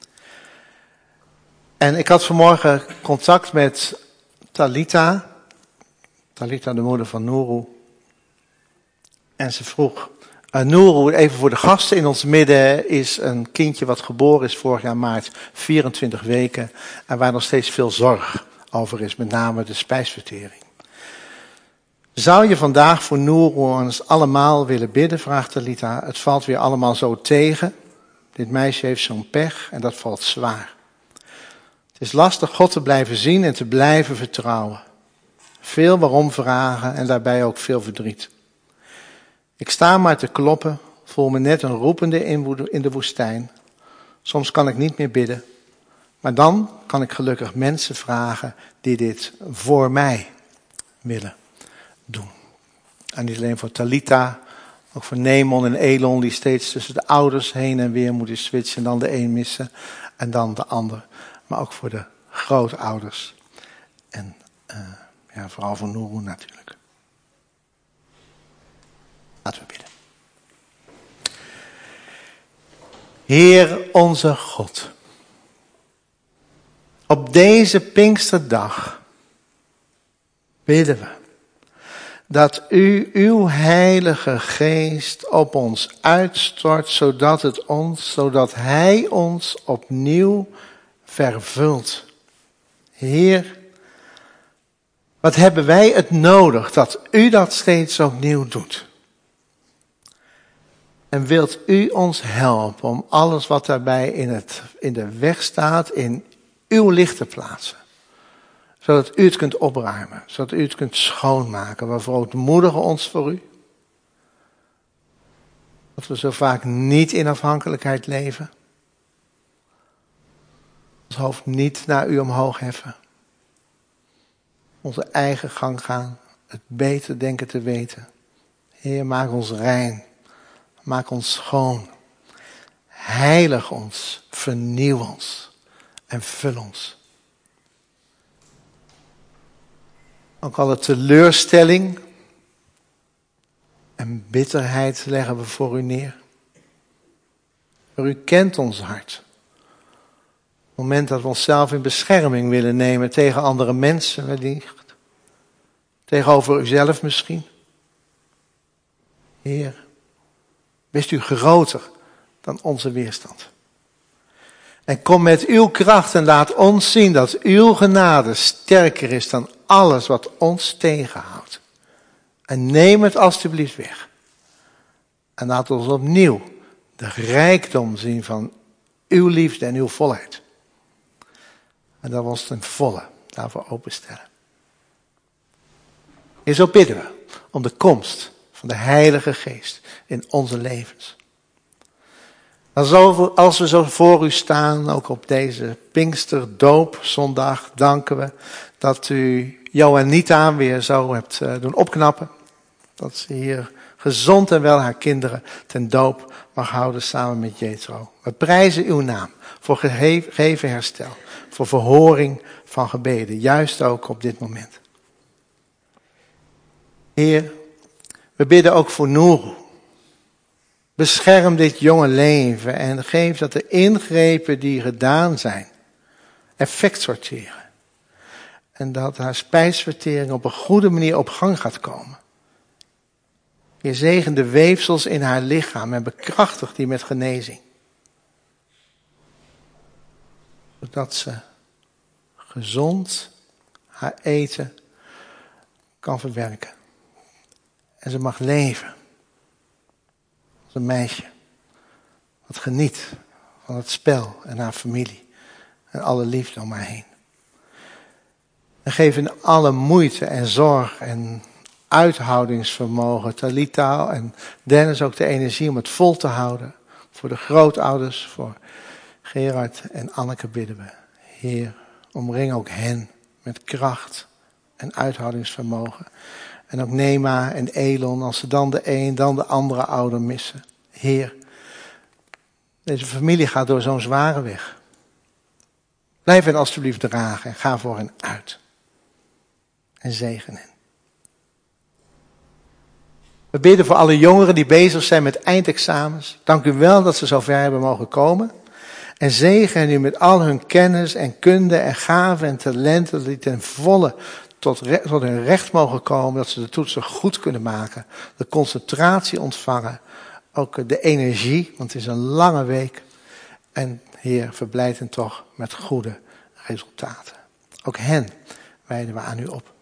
En ik had vanmorgen contact met Talita, Talita de moeder van Nuru. En ze vroeg, uh, Nuru, even voor de gasten in ons midden, is een kindje wat geboren is vorig jaar maart, vierentwintig weken. En waar nog steeds veel zorg over is, met name de spijsvertering. Zou je vandaag voor Nuru ons allemaal willen bidden, vraagt Talita. Het valt weer allemaal zo tegen. Dit meisje heeft zo'n pech en dat valt zwaar. Het is lastig God te blijven zien en te blijven vertrouwen. Veel waarom vragen en daarbij ook veel verdriet. Ik sta maar te kloppen, voel me net een roepende in de woestijn. Soms kan ik niet meer bidden, maar dan kan ik gelukkig mensen vragen die dit voor mij willen doen. En niet alleen voor Talita, ook voor Nemon en Elon die steeds tussen de ouders heen en weer moeten switchen en dan de een missen en dan de ander. Maar ook voor de grootouders en uh, ja, vooral voor Nuru natuurlijk. Laten we bidden. Heer onze God, op deze Pinksterdag bidden we dat u uw heilige geest op ons uitstort, zodat het ons, zodat hij ons opnieuw vervult. Heer, wat hebben wij het nodig dat u dat steeds opnieuw doet. En wilt u ons helpen om alles wat daarbij in, het, in de weg staat, in uw licht te plaatsen. Zodat u het kunt opruimen, zodat u het kunt schoonmaken. We verootmoedigen ons voor u. Dat we zo vaak niet in afhankelijkheid leven. Ons hoofd niet naar u omhoog heffen. Onze eigen gang gaan, het beter denken te weten. Heer, maak ons rein. Maak ons schoon. Heilig ons. Vernieuw ons. En vul ons. Ook alle teleurstelling en bitterheid leggen we voor u neer. Maar u kent ons hart. Op het moment dat we onszelf in bescherming willen nemen tegen andere mensen wellicht. Tegenover uzelf misschien. Heer, wees u groter dan onze weerstand. En kom met uw kracht en laat ons zien dat uw genade sterker is dan alles wat ons tegenhoudt. En neem het alstublieft weg. En laat ons opnieuw de rijkdom zien van uw liefde en uw volheid. En dat we ons ten volle daarvoor openstellen. En zo bidden we om de komst van de Heilige Geest in onze levens. Als we zo voor u staan, ook op deze Pinksterdoopzondag, danken we dat u Johanita weer zo hebt doen opknappen. Dat ze hier gezond en wel haar kinderen ten doop mag houden samen met Jethro. We prijzen uw naam voor gegeven herstel, voor verhoring van gebeden, juist ook op dit moment. Heer, we bidden ook voor Nuru. Bescherm dit jonge leven en geef dat de ingrepen die gedaan zijn effect sorteren. En dat haar spijsvertering op een goede manier op gang gaat komen. Je zegen de weefsels in haar lichaam en bekrachtig die met genezing. Zodat ze gezond haar eten kan verwerken. En ze mag leven. Als een meisje. Wat geniet van het spel en haar familie. en alle liefde om haar heen. En geef in alle moeite en zorg en uithoudingsvermogen Talita en Dennis ook de energie om het vol te houden. Voor de grootouders, voor Gerard en Anneke bidden we. Heer, omring ook hen met kracht en uithoudingsvermogen. En ook Nema en Elon, als ze dan de een, dan de andere ouder missen. Heer, deze familie gaat door zo'n zware weg. Blijf hen alstublieft dragen en ga voor hen uit. En zegen hen. We bidden voor alle jongeren die bezig zijn met eindexamens. Dank u wel dat ze zo ver hebben mogen komen. En zegen hen nu met al hun kennis en kunde en gaven en talenten. Dat die ten volle tot, re- tot hun recht mogen komen. Dat ze de toetsen goed kunnen maken. De concentratie ontvangen. Ook de energie, want het is een lange week. En Heer, verblijd hen toch met goede resultaten. Ook hen wijden we aan u op.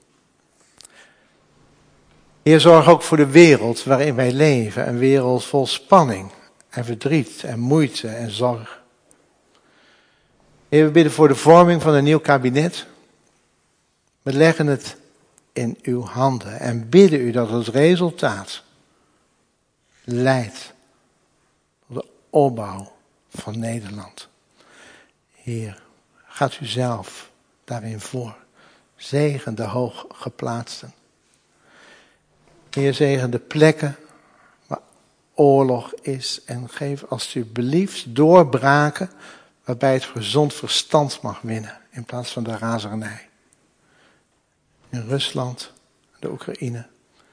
Heer, zorg ook voor de wereld waarin wij leven. Een wereld vol spanning en verdriet en moeite en zorg. Heer, we bidden voor de vorming van een nieuw kabinet. We leggen het in uw handen en bidden u dat het resultaat leidt tot de opbouw van Nederland. Heer, gaat u zelf daarin voor. Zegen de hooggeplaatsten. Heer, zegen de plekken waar oorlog is en geef alsjeblieft doorbraken waarbij het gezond verstand mag winnen in plaats van de razernij. In Rusland, de Oekraïne,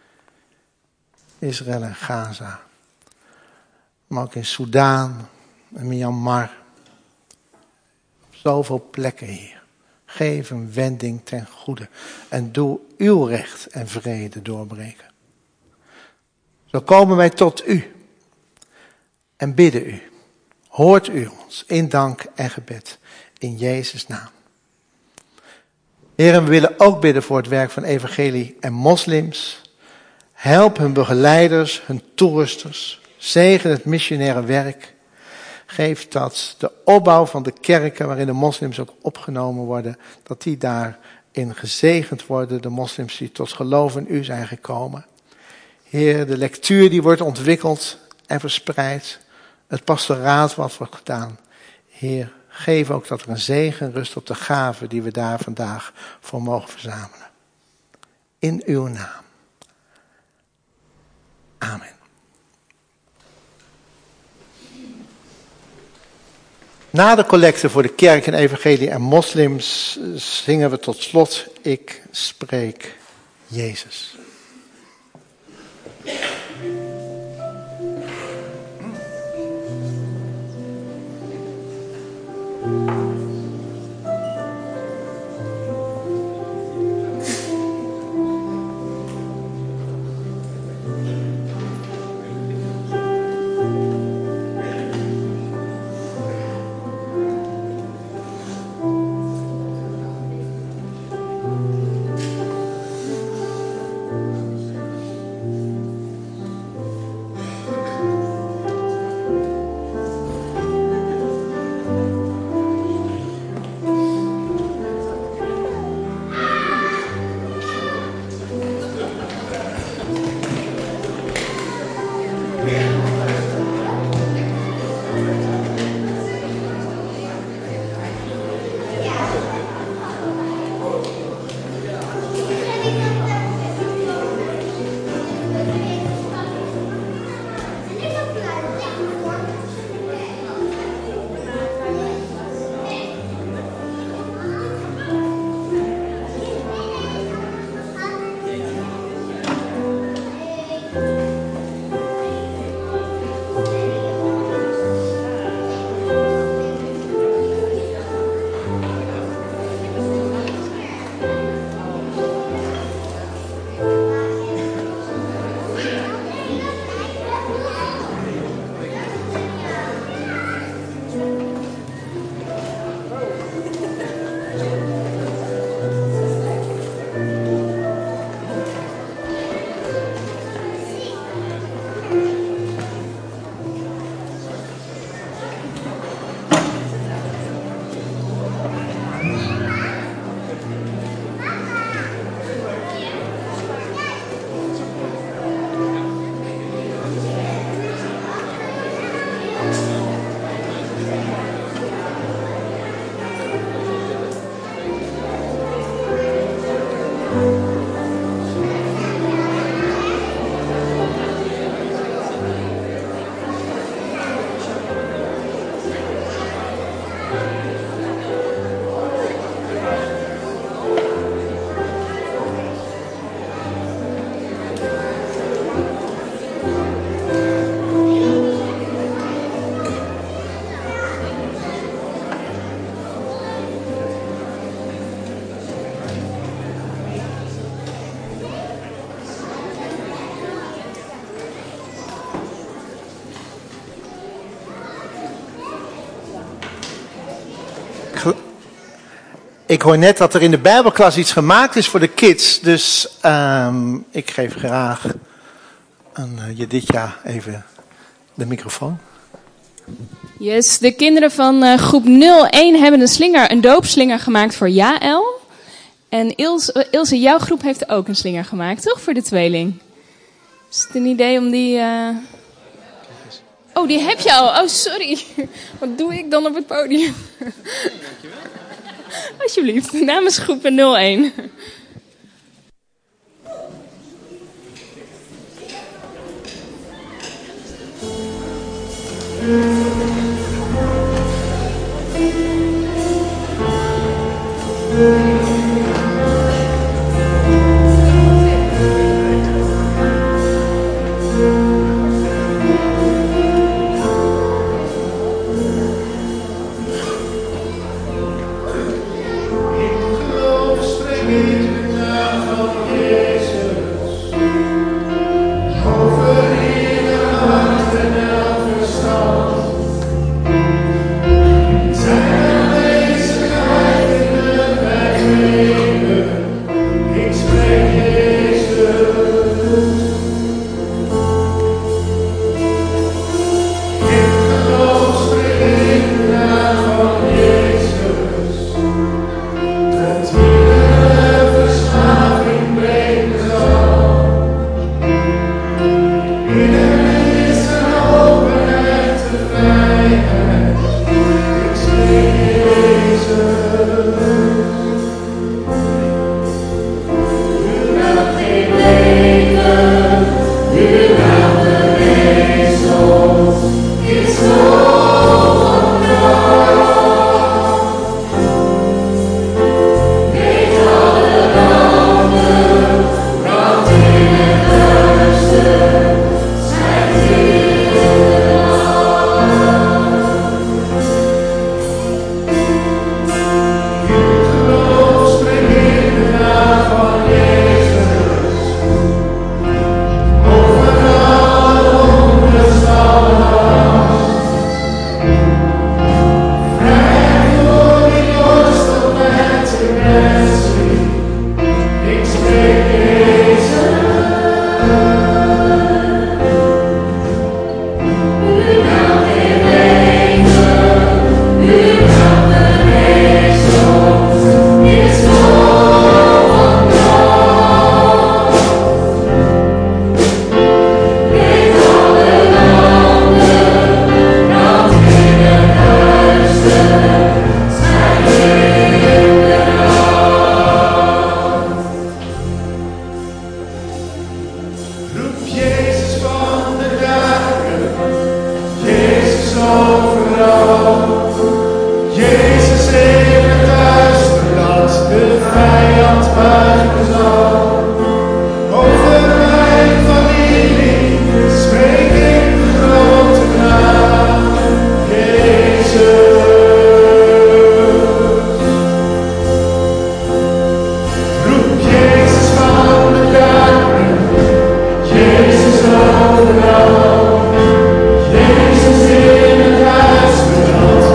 Israël en Gaza, maar ook in Soudaan en Myanmar. Op zoveel plekken, Heer. Geef een wending ten goede en doe uw recht en vrede doorbreken. Zo komen wij tot u en bidden u. Hoort u ons in dank en gebed in Jezus' naam. Heer, we willen ook bidden voor het werk van evangelie en moslims. Help hun begeleiders, hun toerusters. Zegen het missionaire werk. Geef dat de opbouw van de kerken waarin de moslims ook opgenomen worden, dat die daarin gezegend worden, de moslims die tot geloof in u zijn gekomen. Heer, de lectuur die wordt ontwikkeld en verspreid, het pastoraat wat wordt gedaan. Heer, geef ook dat er een zegen rust op de gaven die we daar vandaag voor mogen verzamelen. In uw naam. Amen. Na de collecte voor de kerk en evangelie en moslims zingen we tot slot: Ik spreek Jezus. Ik hoor net dat er in de Bijbelklas iets gemaakt is voor de kids. Dus um, ik geef graag aan uh, Jeditja even de microfoon. Yes, de kinderen van uh, groep nul één hebben een slinger, een doopslinger gemaakt voor Jaël. En Ilse, Ilse, jouw groep heeft ook een slinger gemaakt, toch? Voor de tweeling. Is het een idee om die... Uh... Oh, die heb je al. Oh, sorry. Wat doe ik dan op het podium? Alsjeblieft, namens groep nul één.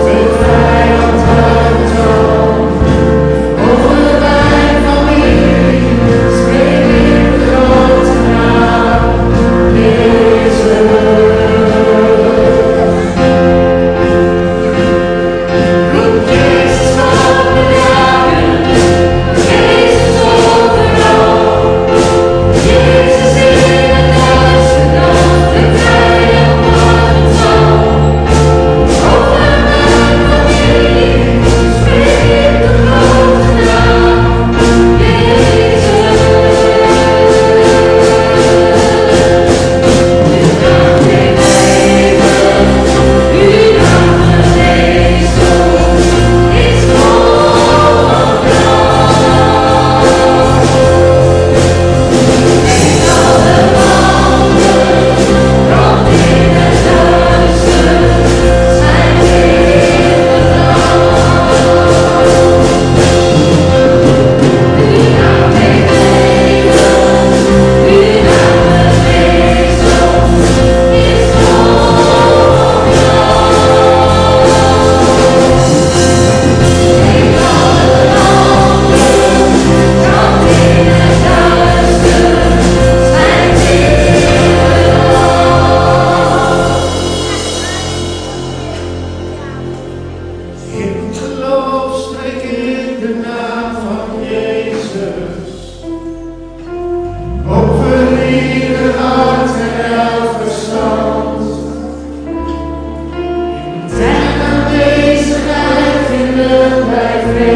Over mijn familie.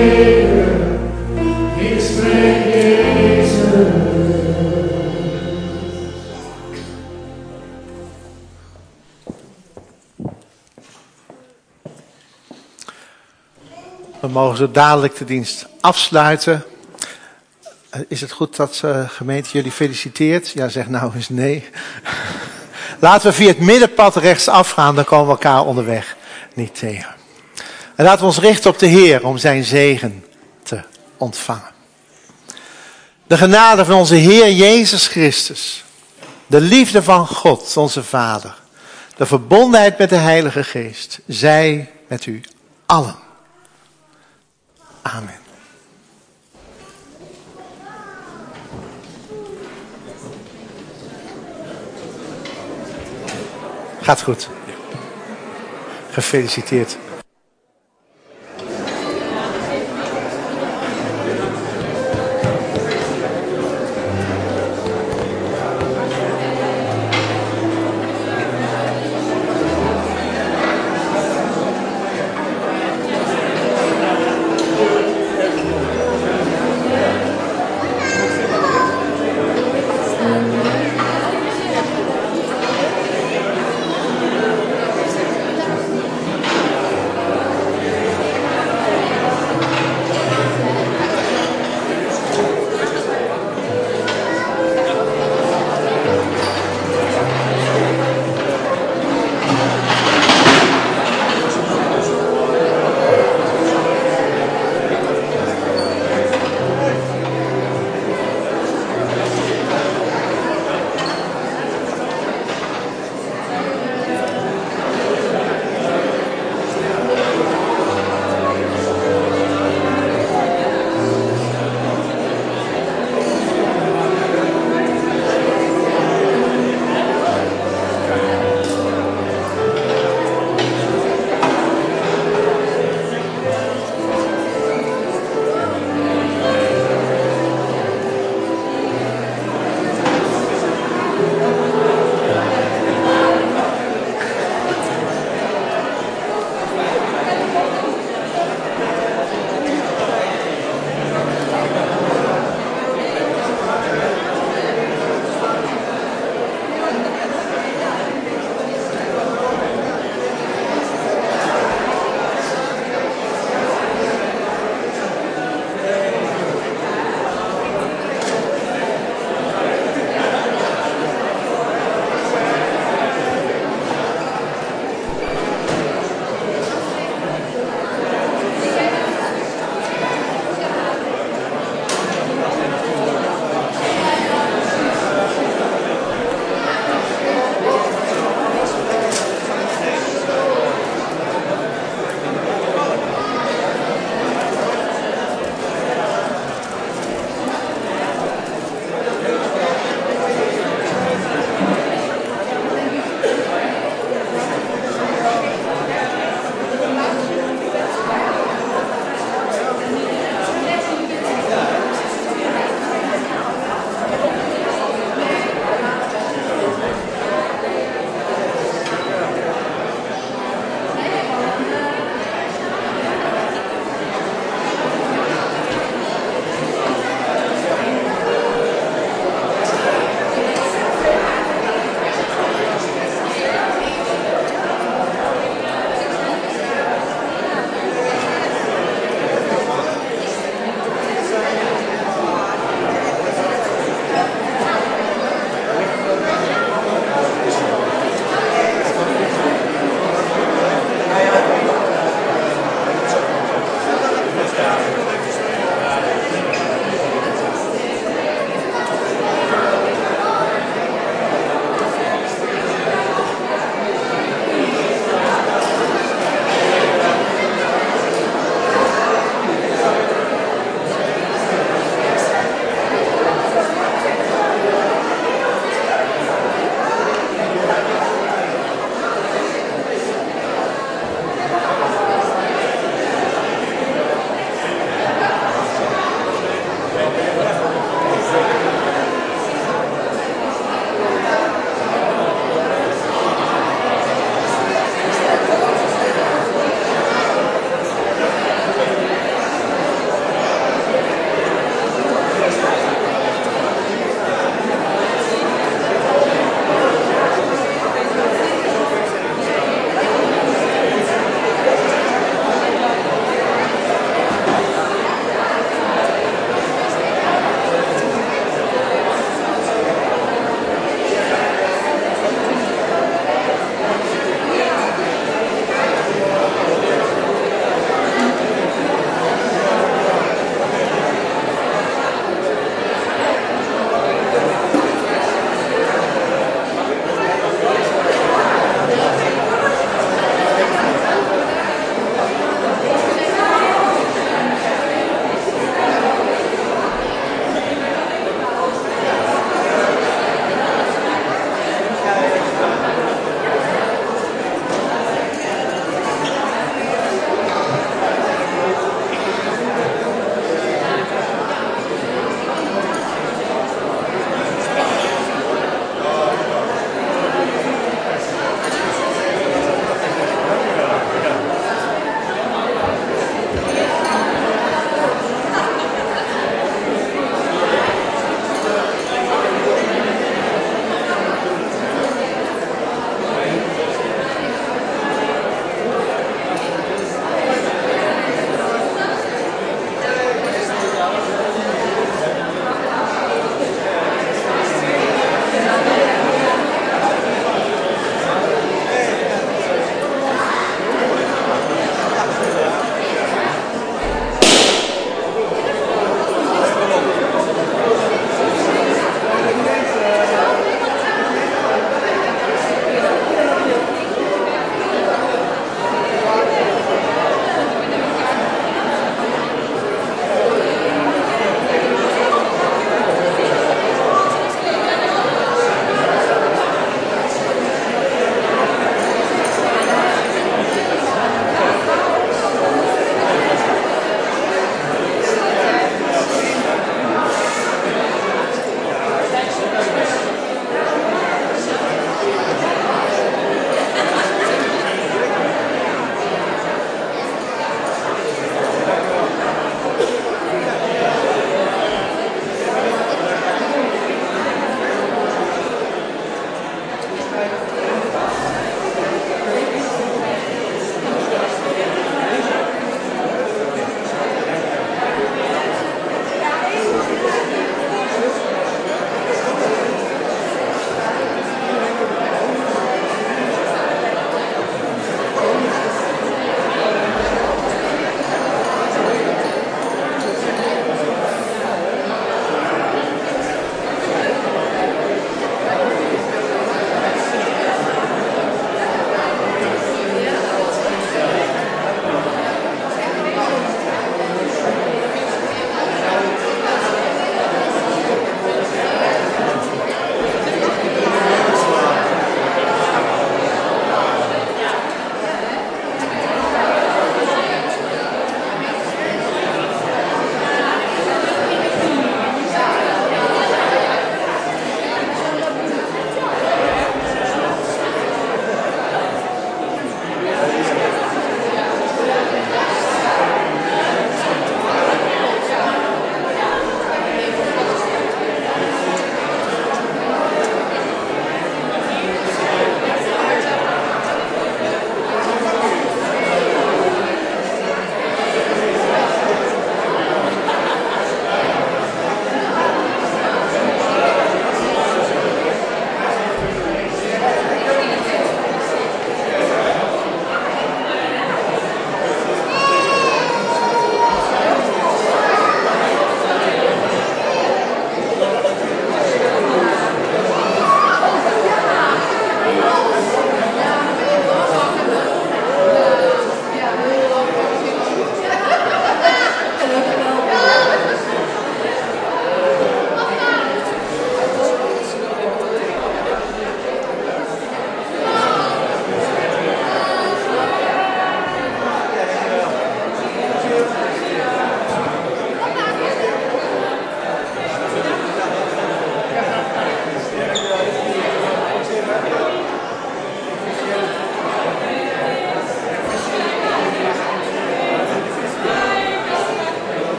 We mogen zo dadelijk de dienst afsluiten. Is het goed dat uh, gemeente jullie feliciteert? Ja, zeg nou eens nee. Laten we via het middenpad rechts afgaan, dan komen we elkaar onderweg niet tegen. En laten we ons richten op de Heer om zijn zegen te ontvangen. De genade van onze Heer Jezus Christus, de liefde van God, onze Vader, de verbondenheid met de Heilige Geest, zij met u allen. Amen. Gaat goed. Gefeliciteerd.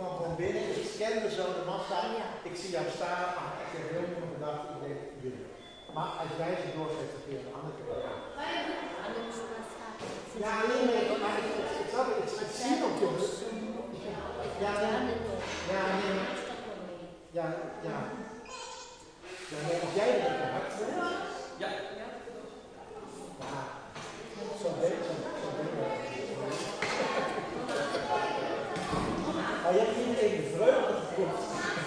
kwam gewoon binnen, ik scande zo de massa, ik zie jou staan, ah, ik heb heel veel gedacht, ik denk, jullie. Maar als jij ze doorzet, dan kun je een andere keer. Ja, nee, nee, maar ik snap het, het is zien op je. Ja, nee, ja, nee, ja, ja. Ja, nee, als jij het hebt, ja. Ja, zo beetje, zo beetje. Maar je hebt niet even vreugde gevoeld.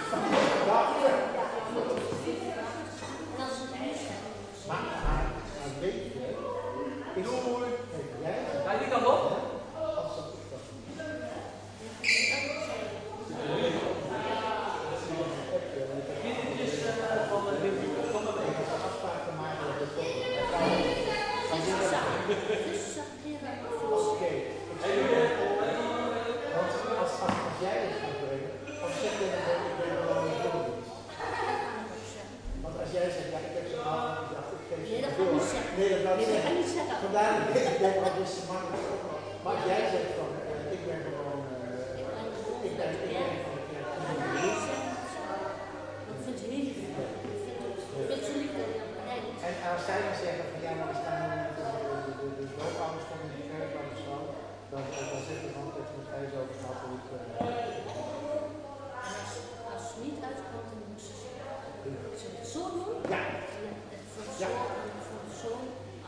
Maar, maar, maar weet je, is jij? Ja, die kan op. Als dat is dat. Dit is van de afspraken maken dat het oké. Want als, als, als jij het gaat brengen, dan zeg je dat ik ben gewoon een doeldienst. Want als jij zegt, ja, ik heb zo'n avond, ik dacht, ik geef ze door. Nee, dat kan ik zeggen. Vandaar dat ik denk, wat is te makkelijk. Maar als jij zegt van, uh, ik ben gewoon, uh, ik ben, ik ben van de kerk. En als zij dan zeggen van, ja, maar we staan de doopouders van de kerk aan de zo, dan, dan zeg je van, dat je met ijs over gehad hoe ik... Als ze niet uitkomt, dan moet ze het zo doen. Ja. Voor de Ja. zoon.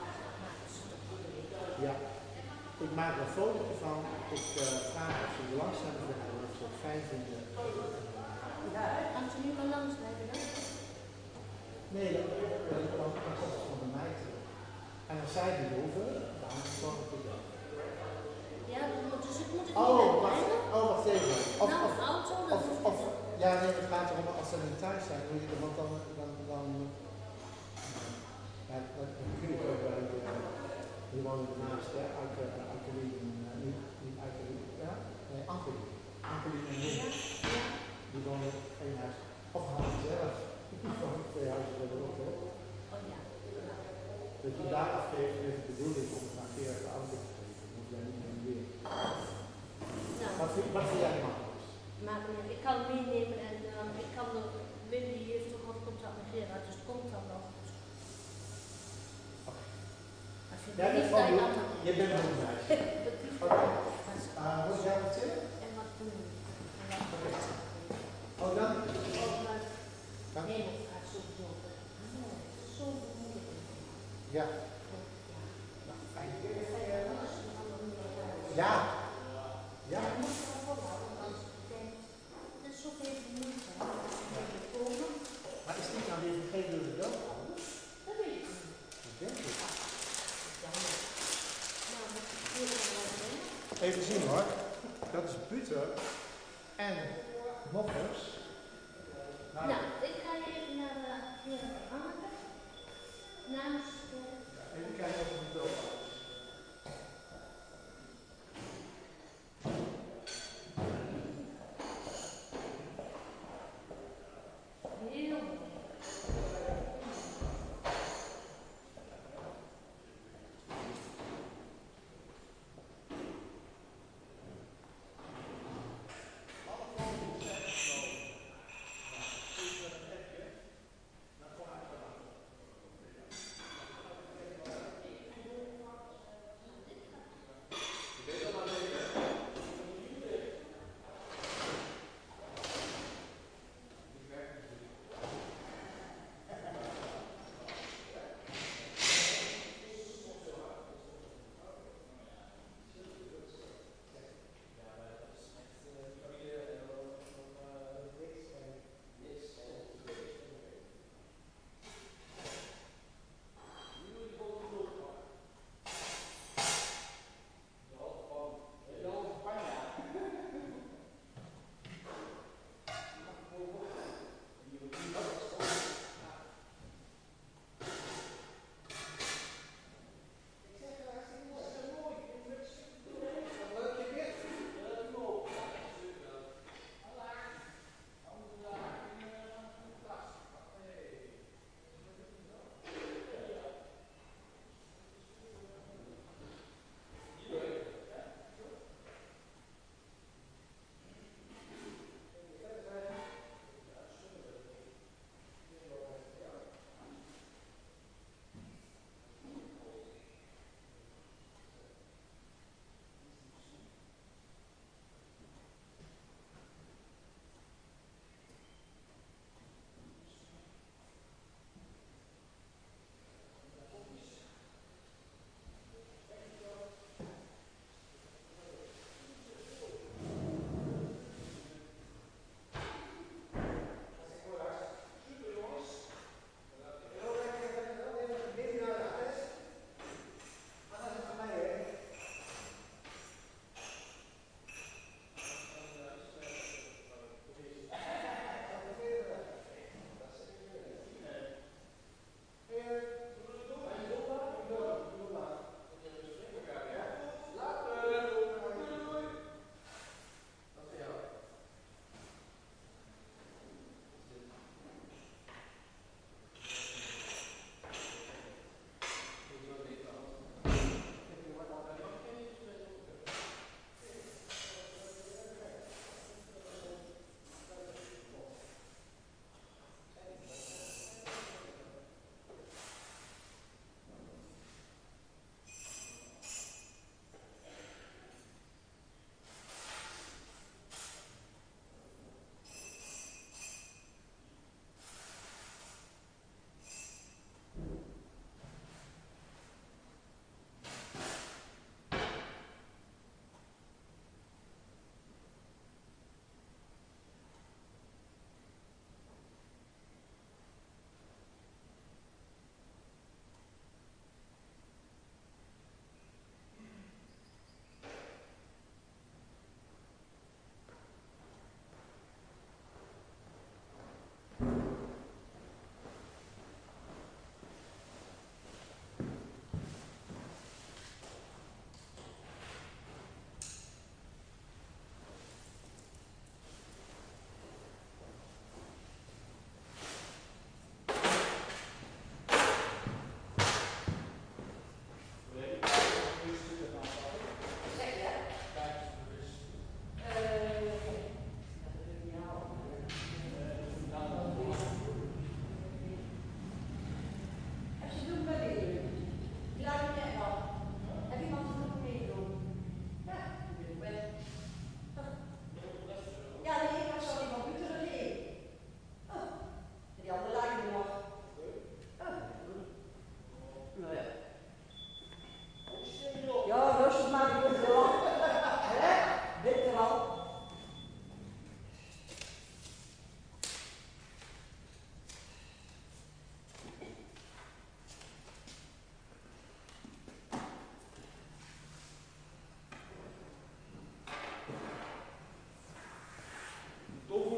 Ja. Ik maak er een foto van. Ik uh, vraag of ze er langzaam vinden en of ze het fijn vinden. Kan ze nu maar langs blijven dan? Nee, dat kan het van de mij terug. En als zij die hoeven, dan zorg ik het wel. Ja, dus ik moet het Oh, niet wacht, uitbrengen. oh, wacht even. Of, Nou, of, een auto, dat of, hoeft of, ja, nee, het gaat erom als ze in thuis zijn, moet je er, want dan, dan, dan, ja, dat kun je ook bij de, die wonen ernaast, hè, uit de, uit de lieden, niet, niet uit de lieden, ja, nee, Ankelien, Ankelien en Lien, die wonen één huis, of Hans zelf, die wonen twee huizen verderop, hoor. Oh ja. Dat je daar afgeeft, is de bedoeling om het naar keer de auto te geven, dat moet jij niet meer weer. Nou, Wat vind, wat vind jij makkelijkst? maar ik kan het meenemen en um, ik kan er, Wim die heeft toch wat contact met Gerard, dus het komt dan wel goed. Okay. Als je Ja, dat valt goed. Je bent een goed meisje. Oké. Uh, moet jij wat zeggen? En wat doen we? En wat Oké. Oh, dan? Oh, nee, dat gaat sowieso. Zo moeilijk. Ja. Nou, fijn. Ja. Ja. Je moet er wel volhouden, want ik denk, het is zoveel moeite. Maar is dit nou weer vergeten door de dood? Dat weet ik niet. Ik denk het. Nou, dat is heel Even zien hoor. Dat is Buter en Moppers. Nou, Nou, ik ga even naar de heer Anneke. Namens de... even kijken of het dood is. Heel mooi.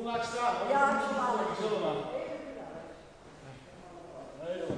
laat staan. Ja, ik zal halen. Zullen we maar. Helemaal.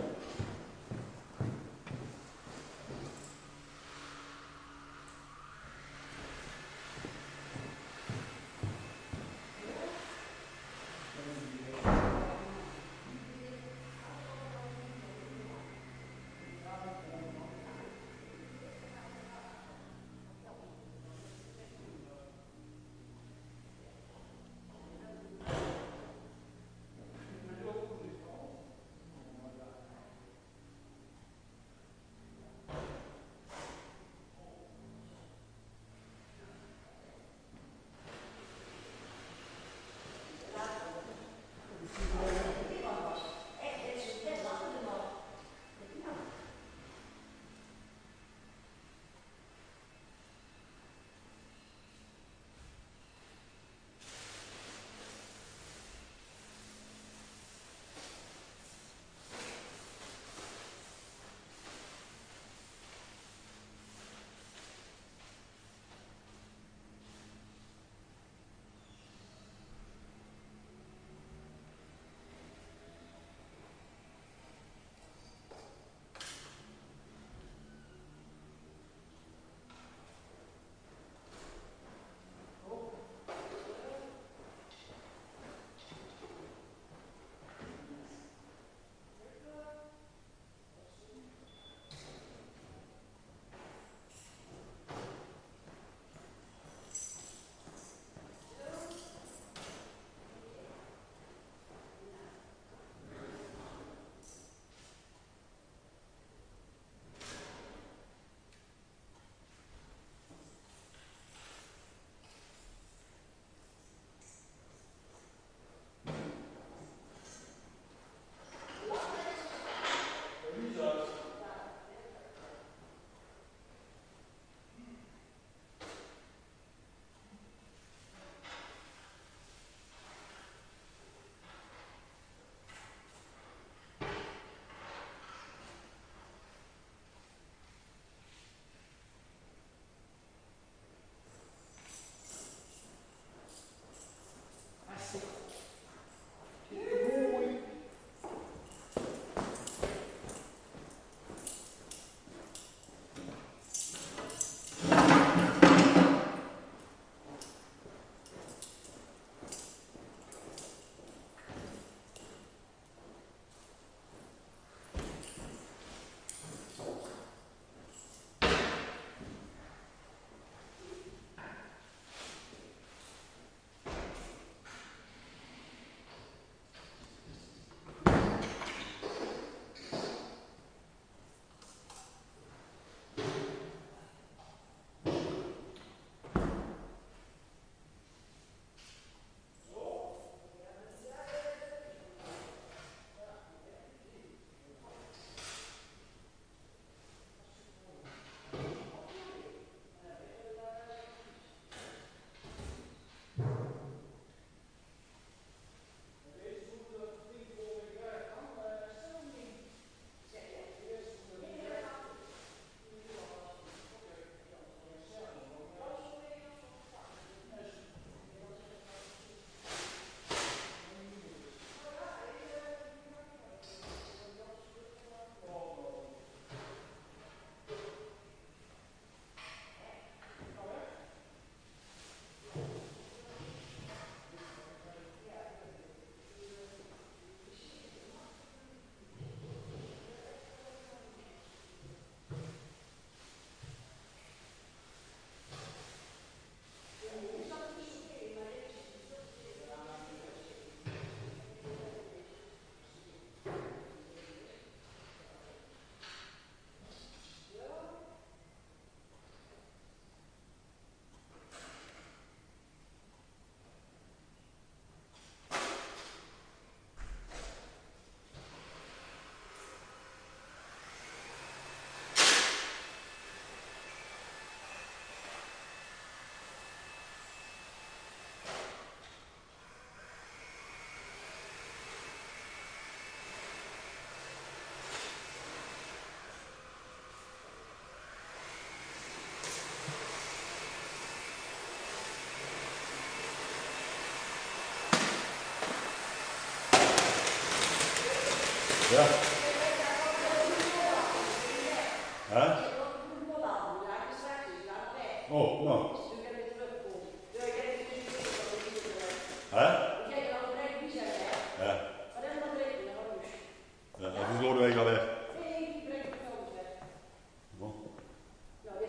Ja. Hè? Oh, nou. Hè? Ja. Ja, dat is Lodewijk al weg.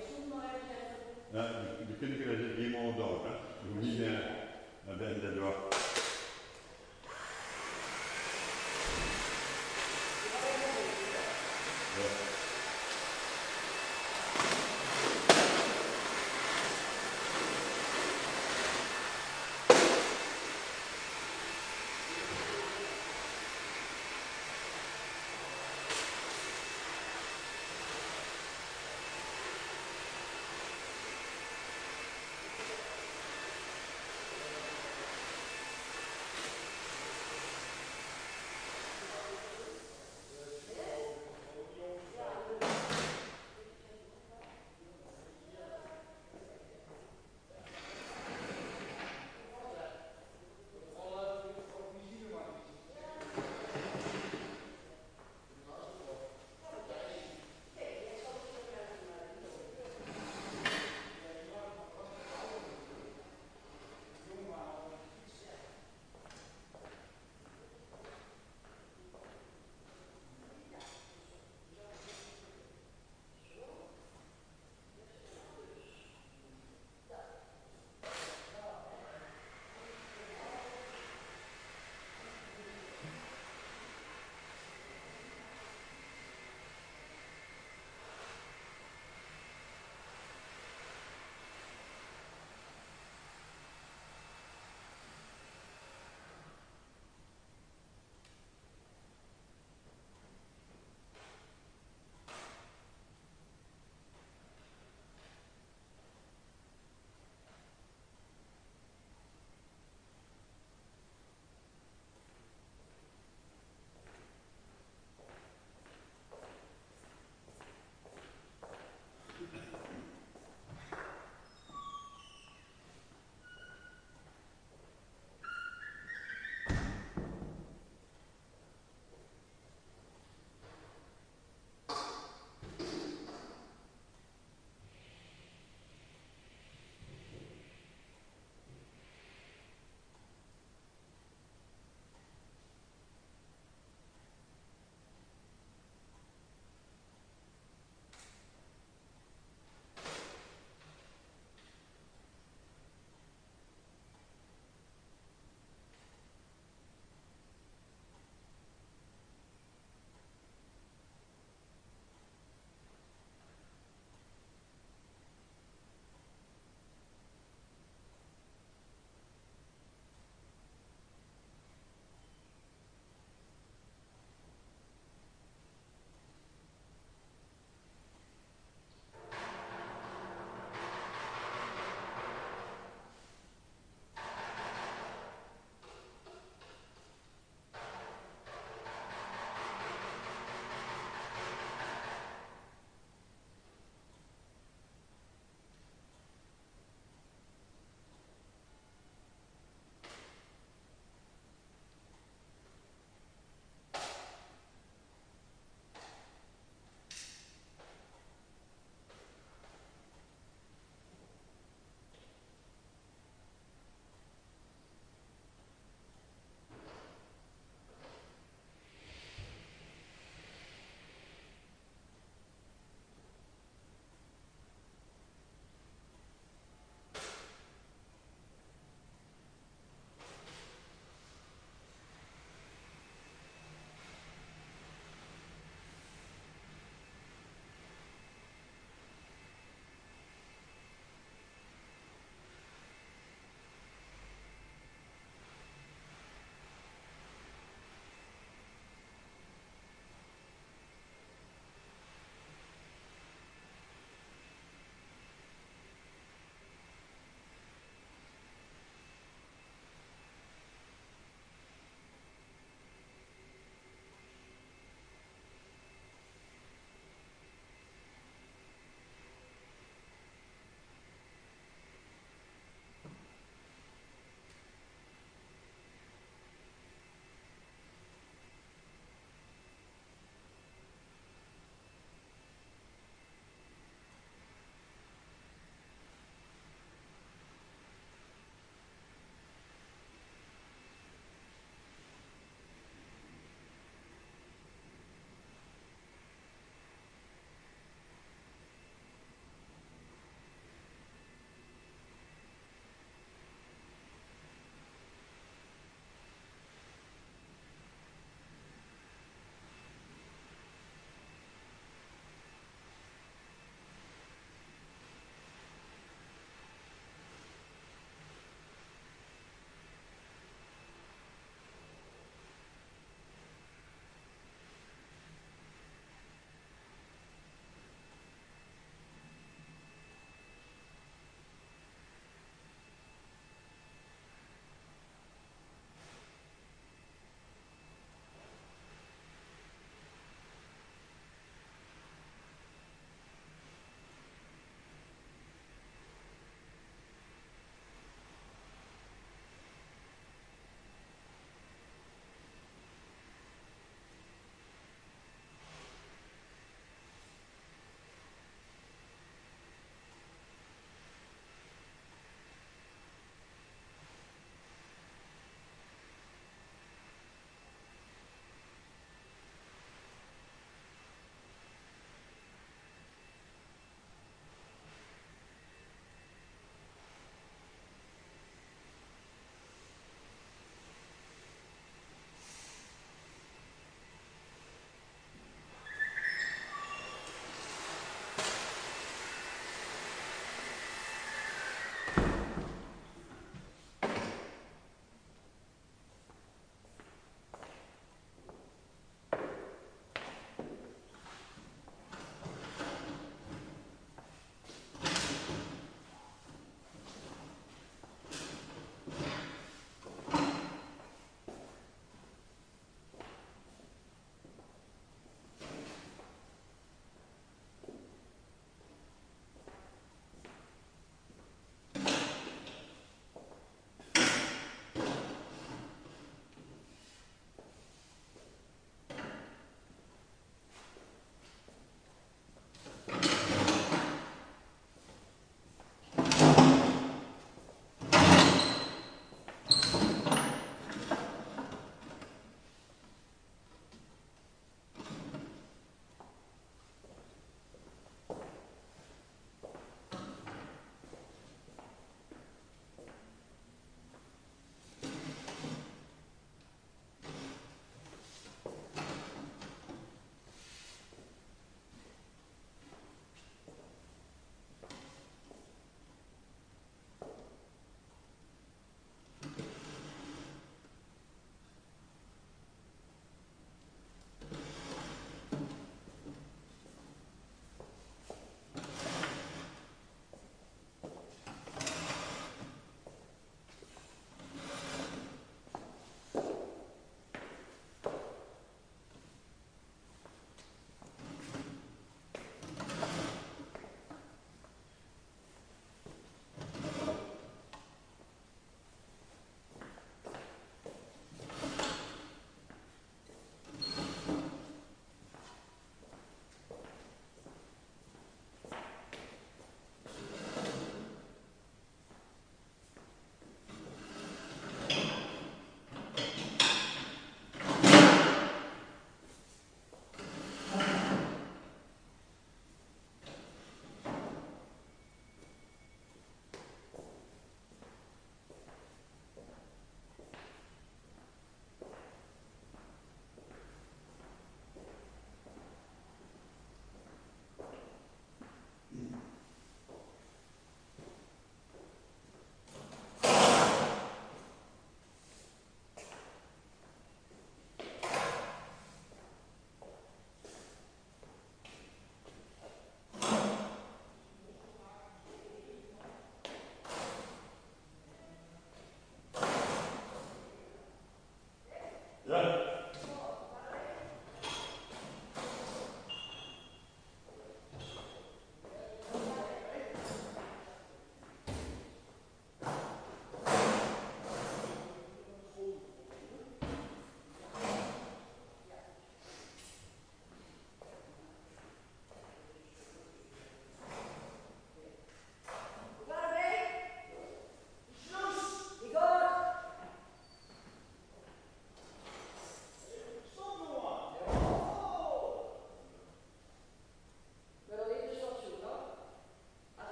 Ja, de kinderen zitten helemaal op dood, hè. Je moet niet naar binnen door.